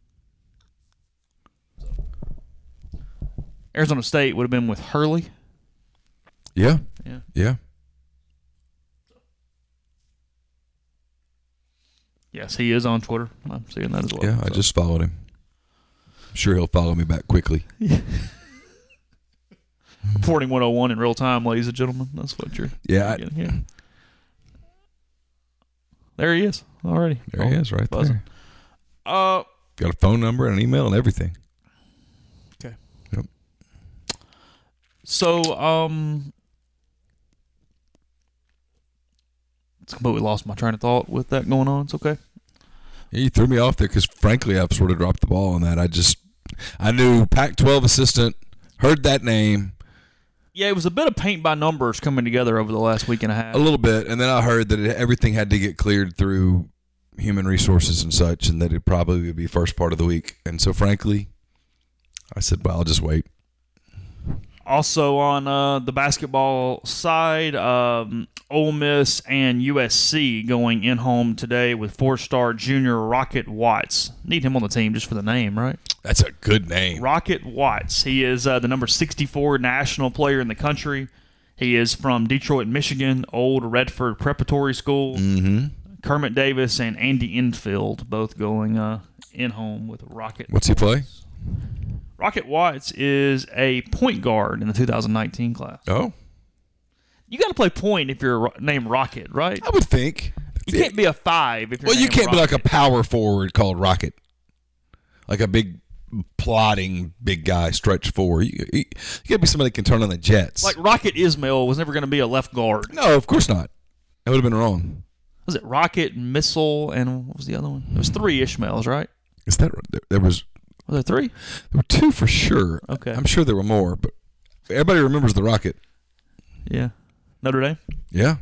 Arizona State would have been with Hurley. Yeah. Yeah. Yeah. Yes, he is on Twitter. I'm seeing that as well. Yeah, I just followed him. I'm sure he'll follow me back quickly. Reporting 101 in real time, ladies and gentlemen. That's what you're getting here. There he is already. There he is right buzzing. there. Got a phone number and an email and everything. Okay. Yep. So, it's completely lost my train of thought with that going on. It's okay. Yeah, you threw me off there because, frankly, I've sort of dropped the ball on that. I knew Pac-12 assistant, heard that name. Yeah, it was a bit of paint by numbers coming together over the last week and a half. A little bit, and then I heard that everything had to get cleared through human resources and such, and that it probably would be first part of the week. And so, frankly, I said, well, I'll just wait. Also on the basketball side, Ole Miss and USC going in home today with four-star junior Rocket Watts. Need him on the team just for the name, right? That's a good name. Rocket Watts. He is the number 64 national player in the country. He is from Detroit, Michigan, Old Redford Preparatory School. Mm-hmm. Kermit Davis and Andy Enfield both going in home with Rocket. What's he play? Rocket Watts is a point guard in the 2019 class. Oh. You got to play point if you're named Rocket, right? I would think. You can't be a 5 if you're Well, you named can't be like a Rocket. power forward called Rocket. Like a big, plodding, big guy, stretch forward. You got to be somebody that can turn on the Jets. Like Rocket Ismail was never going to be a left guard. No, of course not. That would have been wrong. Was it Rocket, Missile, and what was the other one? There was 3 Ishmaels, right? Is that there was Was there 3? there were 2 for sure. Okay. I'm sure there were more, but everybody remembers the Rocket. Yeah. Notre Dame? Yeah.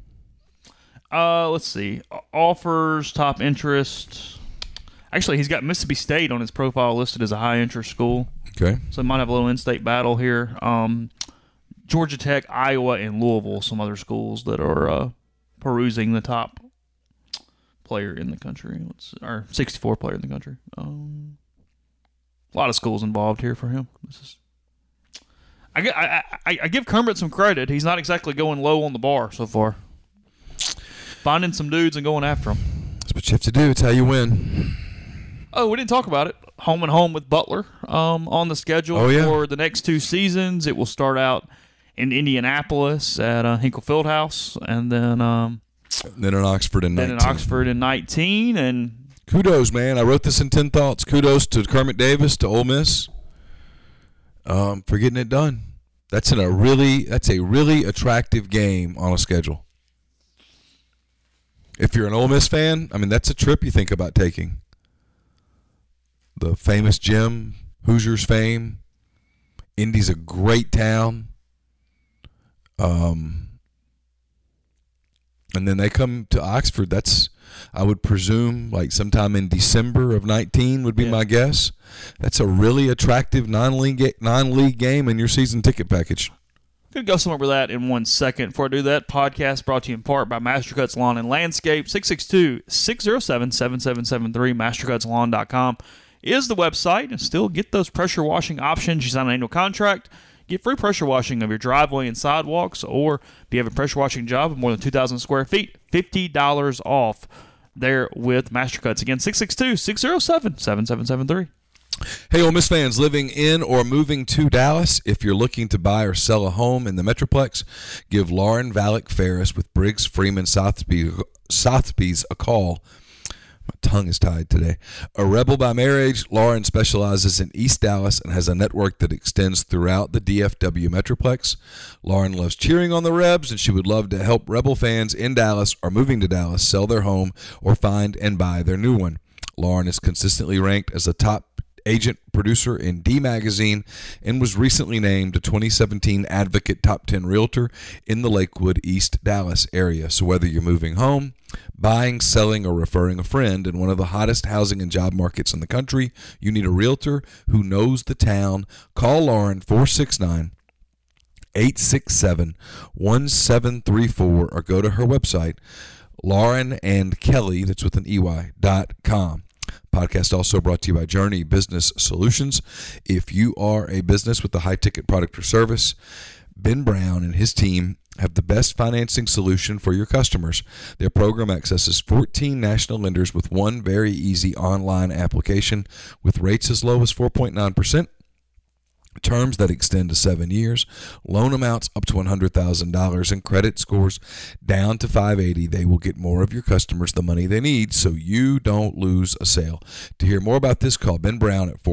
Let's see. Offers, top interest. Actually, he's got Mississippi State on his profile listed as a high-interest school. Okay. So he might have a little in-state battle here. Georgia Tech, Iowa, and Louisville, some other schools that are perusing the top player in the country. Or 64 player in the country. A lot of schools involved here for him. I give Kermit some credit. He's not exactly going low on the bar so far. Finding some dudes and going after them. That's what you have to do. It's how you win. Oh, we didn't talk about it. Home and home with Butler on the schedule for the next 2 seasons. It will start out in Indianapolis at Hinkle Fieldhouse, and then in Oxford in 19. And kudos, man. I wrote this in 10 thoughts. Kudos to Kermit Davis, to Ole Miss, for getting it done. That's a really attractive game on a schedule. If you're an Ole Miss fan, I mean, that's a trip you think about taking. The famous gym, Hoosiers fame. Indy's a great town. And then they come to Oxford. That's, I would presume, like sometime in December of 19 would be my guess. That's a really attractive non-league game in your season ticket package. Going to go somewhere with that in 1 second. Before I do that, podcast brought to you in part by Mastercuts Lawn and Landscape. 662-607-7773. MasterCutsLawn.com is the website. And still get those pressure washing options. You sign an annual contract. Get free pressure washing of your driveway and sidewalks. Or if you have a pressure washing job of more than 2,000 square feet, $50 off there with Mastercuts. Again, 662-607-7773. Hey, Ole Miss fans living in or moving to Dallas, if you're looking to buy or sell a home in the Metroplex, give Lauren Valek Ferris with Briggs Freeman Sotheby's a call. My tongue is tied today. A rebel by marriage, Lauren specializes in East Dallas and has a network that extends throughout the DFW Metroplex. Lauren loves cheering on the Rebs, and she would love to help Rebel fans in Dallas or moving to Dallas sell their home or find and buy their new one. Lauren is consistently ranked as a top agent producer in D Magazine and was recently named a 2017 Advocate Top 10 Realtor in the Lakewood, East Dallas area. So whether you're moving home, buying, selling, or referring a friend in one of the hottest housing and job markets in the country, you need a realtor who knows the town. Call Lauren 469 867-1734, or go to her website, laurenandkelly, that's with an EY.com. Podcast also brought to you by Journey Business Solutions. If you are a business with a high-ticket product or service, Ben Brown and his team have the best financing solution for your customers. Their program accesses 14 national lenders with one very easy online application with rates as low as 4.9%. Terms that extend to 7 years, loan amounts up to $100,000, and credit scores down to 580. They will get more of your customers the money they need so you don't lose a sale. To hear more about this, call Ben Brown at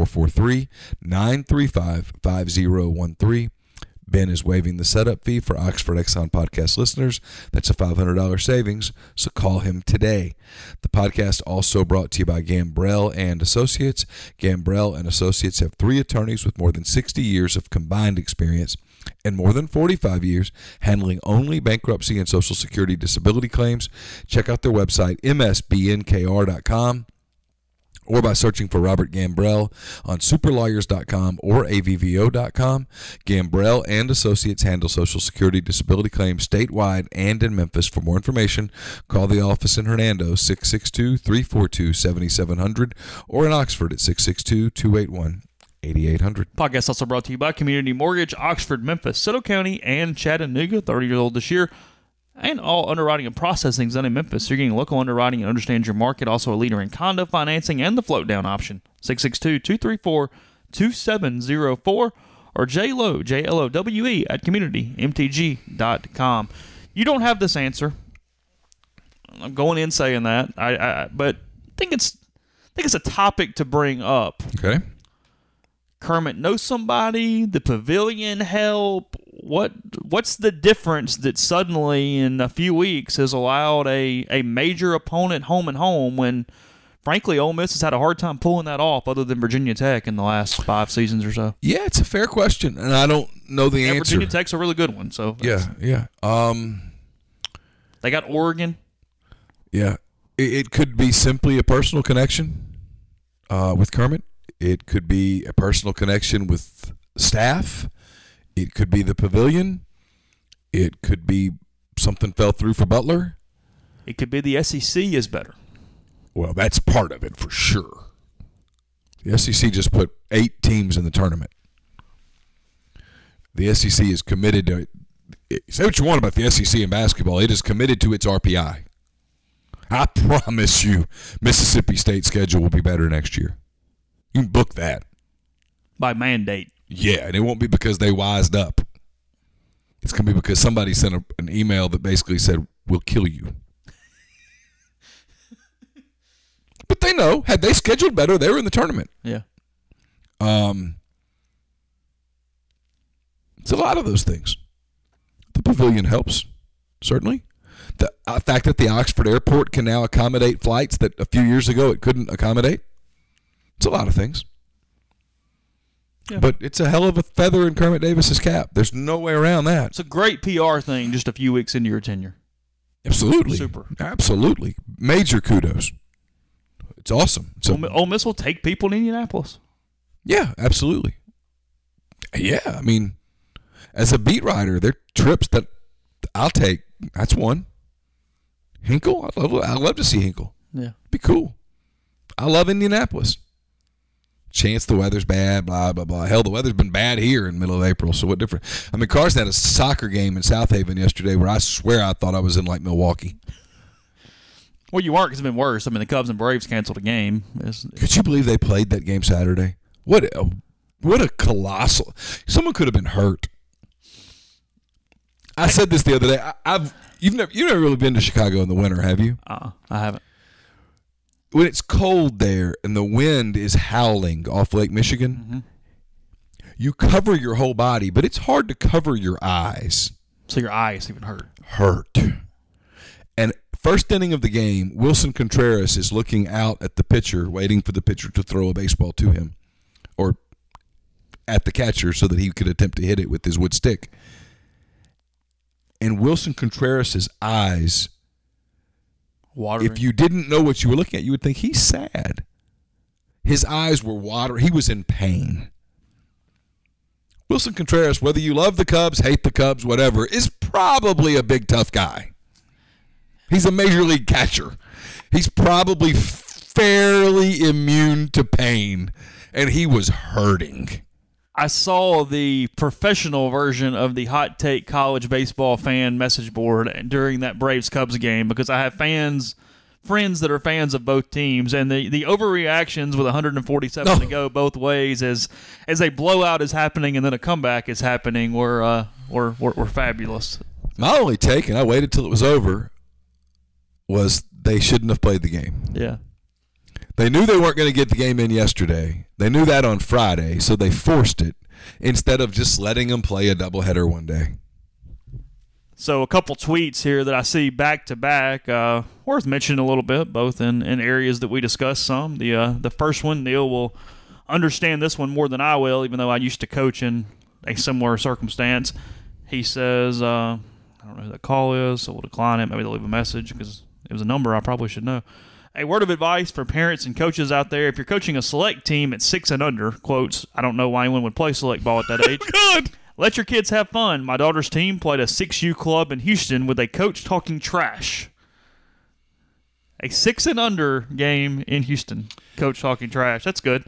443-935-5013. Ben is waiving the setup fee for Oxford Exxon podcast listeners. That's a $500 savings, so call him today. The podcast also brought to you by Gambrell and Associates. Gambrell and Associates have 3 attorneys with more than 60 years of combined experience and more than 45 years handling only bankruptcy and Social Security disability claims. Check out their website, msbnkr.com. or by searching for Robert Gambrell on superlawyers.com or avvo.com. Gambrell and Associates handle Social Security disability claims statewide and in Memphis. For more information, call the office in Hernando, 662-342-7700, or in Oxford at 662-281-8800. Podcast also brought to you by Community Mortgage, Oxford, Memphis, Soto County, and Chattanooga. 30 years old this year. And all underwriting and processing is done in Memphis. So you're getting local underwriting and understands your market. Also a leader in condo financing and the float down option. 662-234-2704 or JLowe, JLOWE at communitymtg.com. You don't have this answer. I'm going in saying that. But I think it's a topic to bring up. Okay. Kermit knows somebody, the pavilion help. What's the difference that suddenly in a few weeks has allowed a major opponent home and home when, frankly, Ole Miss has had a hard time pulling that off other than Virginia Tech in the last 5 seasons or so? Yeah, it's a fair question, and I don't know the answer. Virginia Tech's a really good one. So yeah. They got Oregon. Yeah. It could be simply a personal connection with Kermit. It could be a personal connection with staff. It could be the pavilion. It could be something fell through for Butler. It could be the SEC is better. Well, that's part of it for sure. The SEC just put 8 teams in the tournament. The SEC is committed to it. Say what you want about the SEC in basketball. It is committed to its RPI. I promise you Mississippi State's schedule will be better next year. You can book that. By mandate. Yeah, and it won't be because they wised up. It's going to be because somebody sent an email that basically said, we'll kill you. But they know. Had they scheduled better, they were in the tournament. Yeah. It's a lot of those things. The pavilion helps, certainly. The fact that the Oxford Airport can now accommodate flights that a few years ago it couldn't accommodate. It's a lot of things. Yeah. But it's a hell of a feather in Kermit Davis's cap. There's no way around that. It's a great PR thing just a few weeks into your tenure. Absolutely. Super. Absolutely. Major kudos. It's awesome. Ole Miss will take people in Indianapolis. Yeah, absolutely. Yeah, I mean, as a beat writer, there are trips that I'll take. That's one. Hinkle? I'd love to see Hinkle. Yeah. Be cool. I love Indianapolis. Chance the weather's bad, blah, blah, blah. Hell, the weather's been bad here in the middle of April, so what different? I mean, Carson had a soccer game in South Haven yesterday where I swear I thought I was in, like, Milwaukee. Well, you aren't because it's been worse. I mean, the Cubs and Braves canceled a game. Could you believe they played that game Saturday? What a colossal. Someone could have been hurt. I said this the other day. You've never really been to Chicago in the winter, have you? I haven't. When it's cold there and the wind is howling off Lake Michigan, you cover your whole body, but it's hard to cover your eyes. So your eyes even hurt. And first inning of the game, Wilson Contreras is looking out at the pitcher, waiting for the pitcher to throw a baseball to him, or at the catcher so that he could attempt to hit it with his wood stick. And Wilson Contreras' eyes, watering. If you didn't know what you were looking at, you would think he's sad. His eyes were watering. He was in pain. Wilson Contreras, whether you love the Cubs, hate the Cubs, whatever, is probably a big, tough guy. He's a major league catcher. He's probably fairly immune to pain, and he was hurting. I saw the professional version of the Hot Take College Baseball fan message board during that Braves-Cubs game because I have friends that are fans of both teams, and the overreactions with 147 to go both ways as a blowout is happening and then a comeback is happening were fabulous. My only take, and I waited till it was over, was they shouldn't have played the game. Yeah. They knew they weren't going to get the game in yesterday. They knew that on Friday, so they forced it instead of just letting them play a doubleheader one day. So a couple tweets here that I see back to back, worth mentioning a little bit, both in areas that we discussed some. The first one, Neil will understand this one more than I will, even though I used to coach in a similar circumstance. He says, I don't know who that call is, so we'll decline it. Maybe they'll leave a message because it was a number I probably should know. A word of advice for parents and coaches out there: if you're coaching a select team at 6 and under, quotes, I don't know why anyone would play select ball at that age. Good. Let your kids have fun. My daughter's team played a 6U club in Houston with a coach talking trash. A 6 and under game in Houston. Coach talking trash. That's good.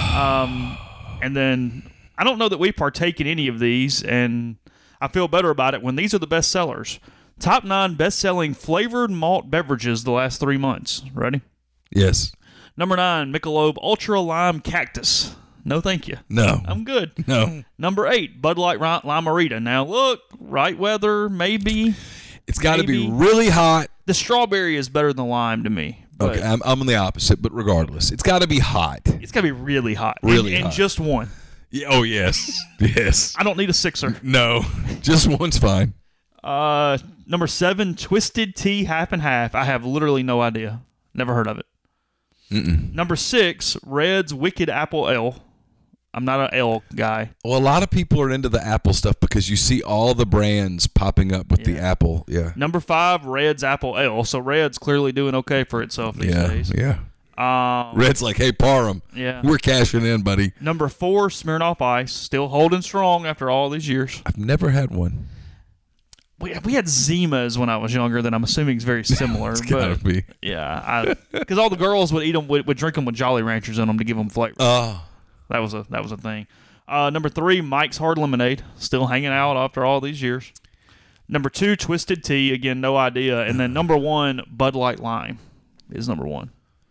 And then I don't know that we partake in any of these, and I feel better about it when these are the best sellers. Top 9 best-selling flavored malt beverages the last 3 months. Ready? Yes. Number 9, Michelob Ultra Lime Cactus. No, thank you. No. I'm good. No. Number 8, Bud Light Lime-A-Rita. Now, look, right weather, maybe. It's got to be really hot. The strawberry is better than lime to me. Okay, I'm on the opposite, but regardless, it's got to be hot. It's got to be really hot. Really and hot. just one. Yeah, oh, yes. Yes. I don't need a sixer. No. Just one's fine. Number 7, Twisted Tea Half and Half. I have literally no idea. Never heard of it. Number 6, Red's Wicked Apple Ale. I'm not an ale guy. Well, a lot of people are into the Apple stuff because you see all the brands popping up with the Apple. Yeah. Number 5, Red's Apple Ale. So Red's clearly doing okay for itself these days. Yeah. Red's like, hey, Parham. Yeah. We're cashing in, buddy. Number 4, Smirnoff Ice. Still holding strong after all these years. I've never had one. We had Zimas when I was younger that I'm assuming is very similar. It's gotta be. Yeah. Because all the girls would eat them, would drink them with Jolly Ranchers in them to give them flavor. Oh. That was a thing. Number 3, Mike's Hard Lemonade, still hanging out after all these years. Number 2, Twisted Tea, again, no idea. And then number 1, Bud Light Lime is number 1.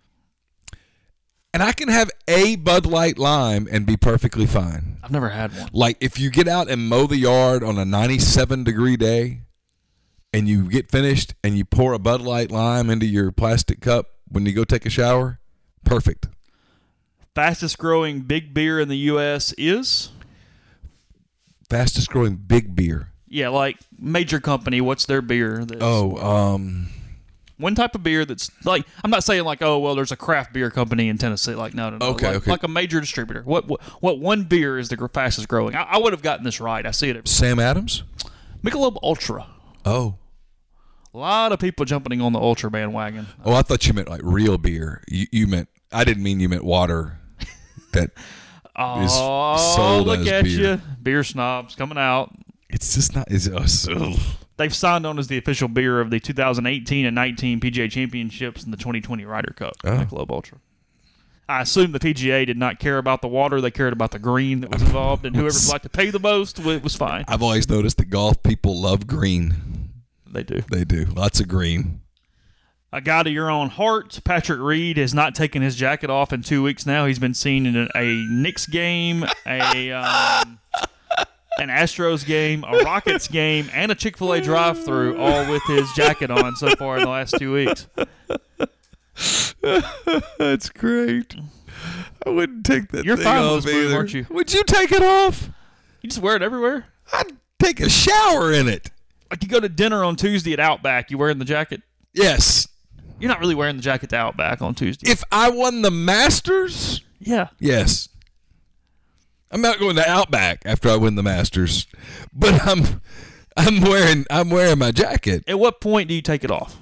And I can have a Bud Light Lime and be perfectly fine. I've never had one. Like if you get out and mow the yard on a 97-degree day and you get finished and you pour a Bud Light Lime into your plastic cup when you go take a shower, perfect. Fastest growing big beer in the U.S. is? Fastest growing big beer. Yeah, like major company, what's their beer? One type of beer that's like, I'm not saying like, oh, well, there's a craft beer company in Tennessee. Like, no. Okay, like a major distributor. What one beer is the fastest growing? I would have gotten this right. I see it. Sam Adams? Michelob Ultra. Oh. A lot of people jumping on the Ultra bandwagon. Oh, I thought you meant like real beer. You meant, I didn't mean you meant water that is sold look as at beer. you. Beer snobs coming out. It's just not. They've signed on as the official beer of the 2018 and 19 PGA Championships and the 2020 Ryder Cup. Michelob Ultra. I assume the PGA did not care about the water. They cared about the green that was involved, and whoever's like to pay the most was fine. I've always noticed that golf people love green. They do. They do. Lots of green. A guy to your own heart, Patrick Reed, has not taken his jacket off in 2 weeks now. He's been seen in a Knicks game, an Astros game, a Rockets game, and a Chick-fil-A drive-thru, all with his jacket on so far in the last 2 weeks. That's great. I wouldn't take that You're thing fine off with this move, either. aren't you? Would you take it off? You just wear it everywhere? I'd take a shower in it. Like you go to dinner on Tuesday at Outback, you wearing the jacket? Yes. You're not really wearing the jacket to Outback on Tuesday. If I won the Masters, yeah. yes. I'm not going to Outback after I win the Masters, but I'm wearing my jacket. At what point do you take it off?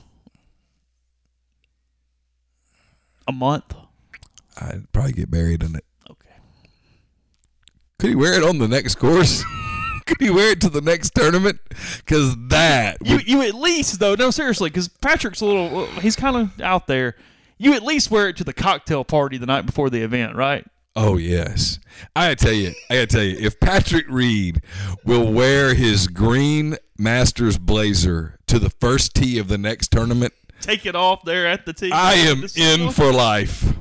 A month? I'd probably get buried in it. Okay. Could he wear it on the next course? Could he wear it to the next tournament? Because that you at least though, no seriously, because Patrick's he's kind of out there. You at least wear it to the cocktail party the night before the event, right? Oh yes, I gotta tell you, if Patrick Reed will wear his green Masters blazer to the first tee of the next tournament, take it off there at the tee. I am in for life.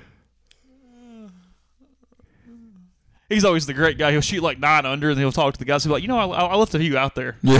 He's always the great guy. He'll shoot like 9 under, and he'll talk to the guys. He'll be like, I left a few out there. Yeah.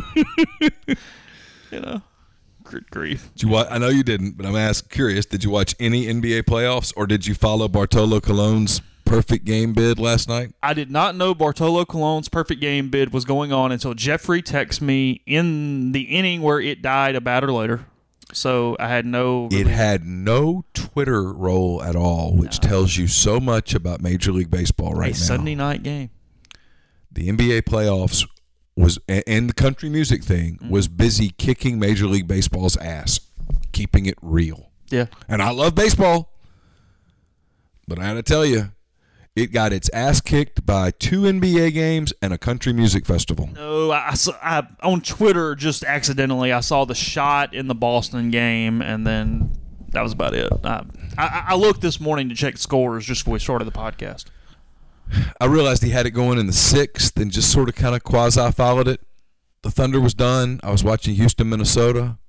Good grief. Did you watch? I know you didn't, but I'm curious. Did you watch any NBA playoffs, or did you follow Bartolo Colon's perfect game bid last night? I did not know Bartolo Colon's perfect game bid was going on until Jeffrey texted me in the inning where it died a batter later. So I had no... It had no Twitter role at all, which tells you so much about Major League Baseball right now. A Sunday night game. The NBA playoffs and the country music thing was busy kicking Major League Baseball's ass, keeping it real. Yeah. And I love baseball, but I got to tell you, it got its ass kicked by 2 NBA games and a country music festival. No, I on Twitter just accidentally I saw the shot in the Boston game, and then that was about it. I looked this morning to check scores just before we started the podcast. I realized he had it going in the 6th and just sort of kind of quasi-followed it. The Thunder was done. I was watching Houston, Minnesota.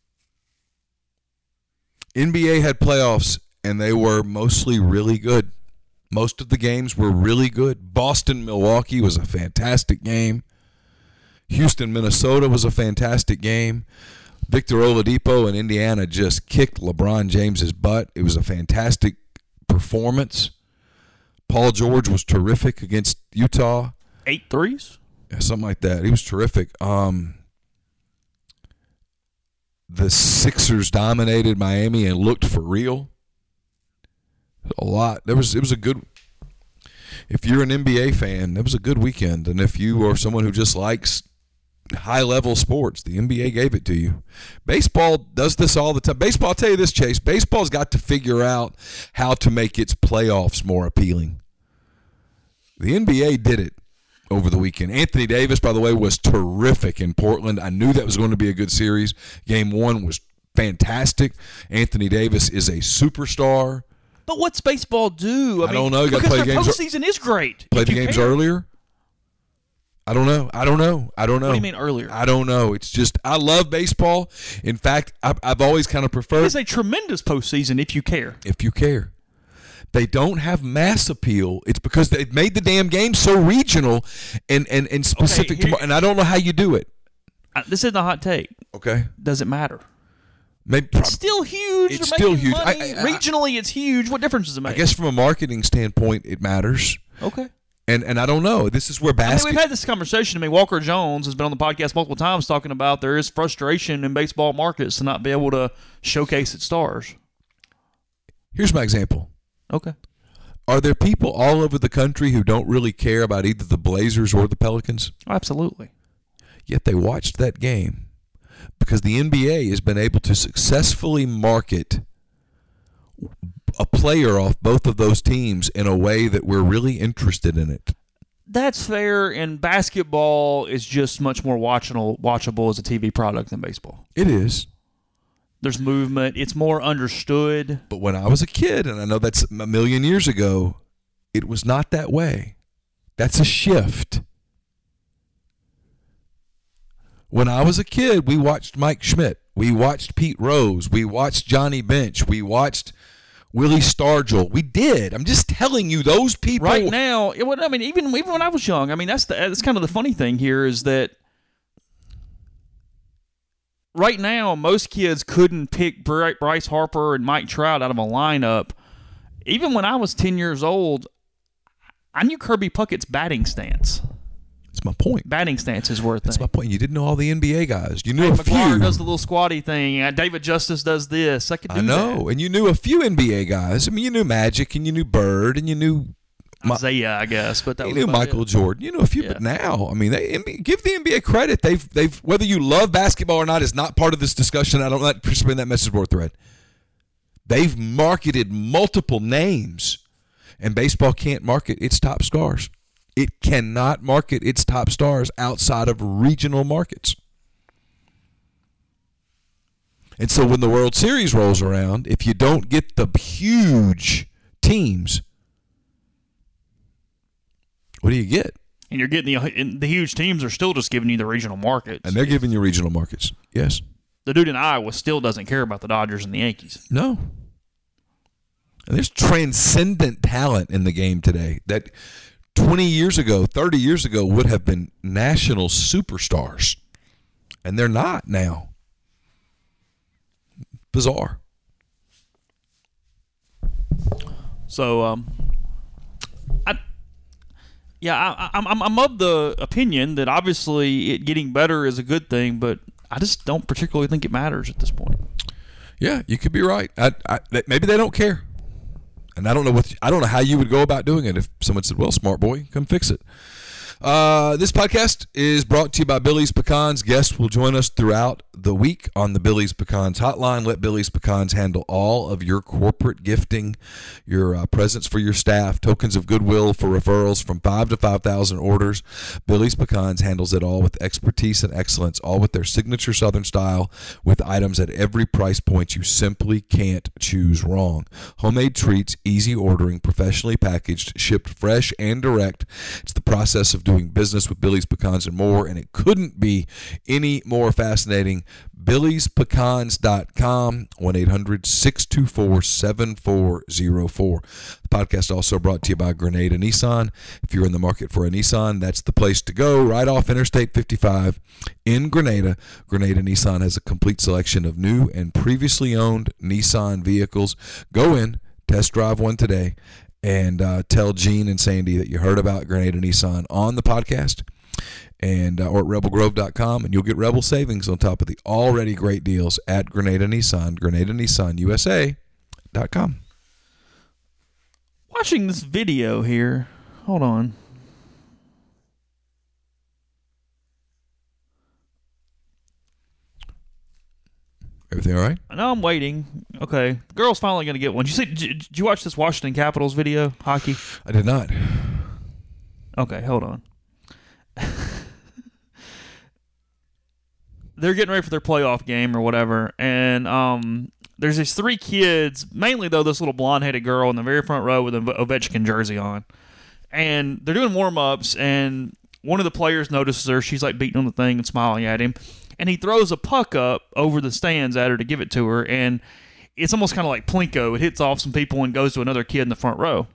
NBA had playoffs, and they were mostly really good. Most of the games were really good. Boston, Milwaukee was a fantastic game. Houston, Minnesota was a fantastic game. Victor Oladipo in Indiana just kicked LeBron James's butt. It was a fantastic performance. Paul George was terrific against Utah. 8 threes? Yeah, something like that. He was terrific. The Sixers dominated Miami and looked for real. A lot. It was a good. If you're an NBA fan, it was a good weekend. And if you are someone who just likes high-level sports, the NBA gave it to you. Baseball does this all the time. Baseball, I'll tell you this, Chase. Baseball's got to figure out how to make its playoffs more appealing. The NBA did it over the weekend. Anthony Davis, by the way, was terrific in Portland. I knew that was going to be a good series. Game 1 was fantastic. Anthony Davis is a superstar. But what's baseball do? I don't know. You got to play the games. Postseason is great. Play the games earlier. I don't know. What do you mean earlier? I don't know. It's just I love baseball. In fact, I've always kind of preferred. It's a tremendous postseason if you care. If you care. They don't have mass appeal. It's because they've made the damn game so regional and specific to. And I don't know how you do it. This isn't a hot take. Okay. Does it matter? Maybe, it's still huge. It's still huge. Regionally, it's huge. What difference does it make? I guess from a marketing standpoint, it matters. Okay. And I don't know. This is where basketball. we've had this conversation. Walker Jones has been on the podcast multiple times talking about there is frustration in baseball markets to not be able to showcase its stars. Here's my example. Okay. Are there people all over the country who don't really care about either the Blazers or the Pelicans? Absolutely. Yet they watched that game because the NBA has been able to successfully market a player off both of those teams in a way that we're really interested in it. That's fair, and basketball is just much more watchable as a TV product than baseball. It is. There's movement. It's more understood. But when I was a kid, and I know that's a million years ago, it was not that way. That's a shift. When I was a kid, we watched Mike Schmidt. We watched Pete Rose. We watched Johnny Bench. We watched Willie Stargell. We did. I'm just telling you, those people. Right now, even when I was young, that's kind of the funny thing here is that right now, most kids couldn't pick Bryce Harper and Mike Trout out of a lineup. Even when I was 10 years old, I knew Kirby Puckett's batting stance. That's my point. Batting stance is worth it. That's my point. You didn't know all the NBA guys. You knew a few. McLaurin does the little squatty thing. David Justice does this. I know. That. And you knew a few NBA guys. I mean, you knew Magic, and you knew Bird, and you knew Isaiah, I guess. But that you was knew Michael Jordan. You know a few. Yeah. But now, I mean, give the NBA credit. They've whether you love basketball or not is not part of this discussion. I don't like participate in that message board thread. They've marketed multiple names, and baseball can't market its top stars. It cannot market its top stars outside of regional markets. And so when the World Series rolls around, if you don't get the huge teams, what do you get? And you're getting the huge teams are still just giving you the regional markets. And they're giving you regional markets, yes. The dude in Iowa still doesn't care about the Dodgers and the Yankees. No. And there's transcendent talent in the game today that 20 years ago, 30 years ago would have been national superstars. And they're not now. Bizarre. So, I'm of the opinion that obviously it getting better is a good thing, but I just don't particularly think it matters at this point. Yeah, you could be right. Maybe they don't care, and I don't know how you would go about doing it if someone said, "Well, smart boy, come fix it." This podcast is brought to you by Billy's Pecans. Guests will join us throughout the week on the Billy's Pecans hotline. Let Billy's Pecans handle all of your corporate gifting, your presents for your staff, tokens of goodwill for referrals from 5 to 5,000 orders. Billy's Pecans handles it all with expertise and excellence, all with their signature Southern style, with items at every price point you simply can't choose wrong. Homemade treats, easy ordering, professionally packaged, shipped fresh and direct. It's the process of doing business with Billy's Pecans and more, and it couldn't be any more fascinating. Billy'sPecans.com, 1-800-624-7404. The podcast also brought to you by Grenada Nissan. If you're in the market for a Nissan, that's the place to go. Right off Interstate 55 in Grenada. Grenada Nissan has a complete selection of new and previously owned Nissan vehicles. Go in, test drive one today, and tell Gene and Sandy that you heard about Grenada Nissan on the podcast, and or at rebelgrove.com, and you'll get Rebel savings on top of the already great deals at Grenada Nissan, GrenadaNissanUSA.com. Watching this video here, hold on. Everything all right? No, I'm waiting. Okay. The girl's finally going to get one. Did you watch this Washington Capitals video, hockey? I did not. Okay, hold on. They're getting ready for their playoff game or whatever, and there's these three kids, mainly, though, this little blonde-headed girl in the very front row with an Ovechkin jersey on. And they're doing warm-ups, and one of the players notices her. She's, like, beating on the thing and smiling at him. And he throws a puck up over the stands at her to give it to her, and it's almost kind of like Plinko. It hits off some people and goes to another kid in the front row.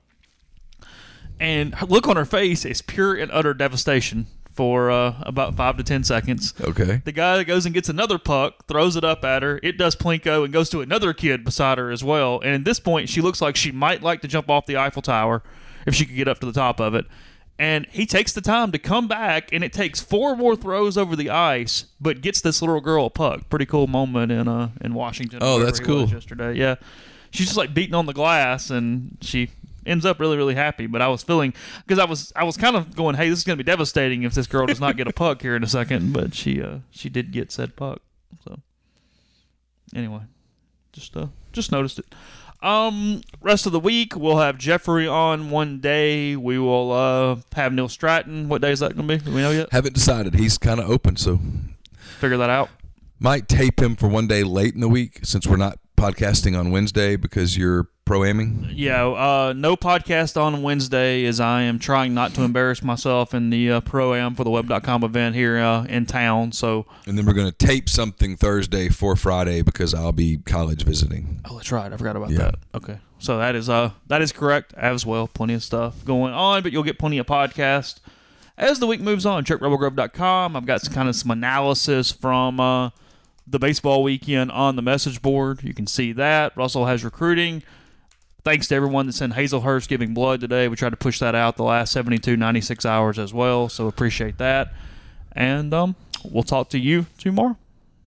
And her look on her face is pure and utter devastation for about 5 to 10 seconds. Okay. The guy that goes and gets another puck, throws it up at her. It does Plinko and goes to another kid beside her as well. And at this point, she looks like she might like to jump off the Eiffel Tower if she could get up to the top of it. And he takes the time to come back, and it takes 4 more throws over the ice, but gets this little girl a puck. Pretty cool moment in Washington. Oh, that's cool. Yesterday, yeah. She's just like beating on the glass, and she ends up really, really happy. But I was feeling, because I was kind of going, hey, this is going to be devastating if this girl does not get a puck here in a second. But she did get said puck. So anyway, just noticed it. Rest of the week, we'll have Jeffrey on one day. We will have Neil Stratton. What day is that going to be? Do we know yet? Haven't decided. He's kind of open, so Figure that out. might tape him for one day late in the week since we're not podcasting on Wednesday because you're pro-amming. Yeah, no podcast on Wednesday as I am trying not to embarrass myself in the pro-am for the web.com event here in town. So, And then we're going to tape something Thursday for Friday because I'll be college visiting. oh, that's right. I forgot about that. Okay. So that is correct as well. Plenty of stuff going on, but you'll get plenty of podcasts as the week moves on. Check rebelgrove.com. I've got some analysis from the baseball weekend on the message board. You can see that. Russell has recruiting. Thanks to everyone that's in Hazelhurst giving blood today. We tried to push that out the last 96 hours as well, so appreciate that. And we'll talk to you tomorrow.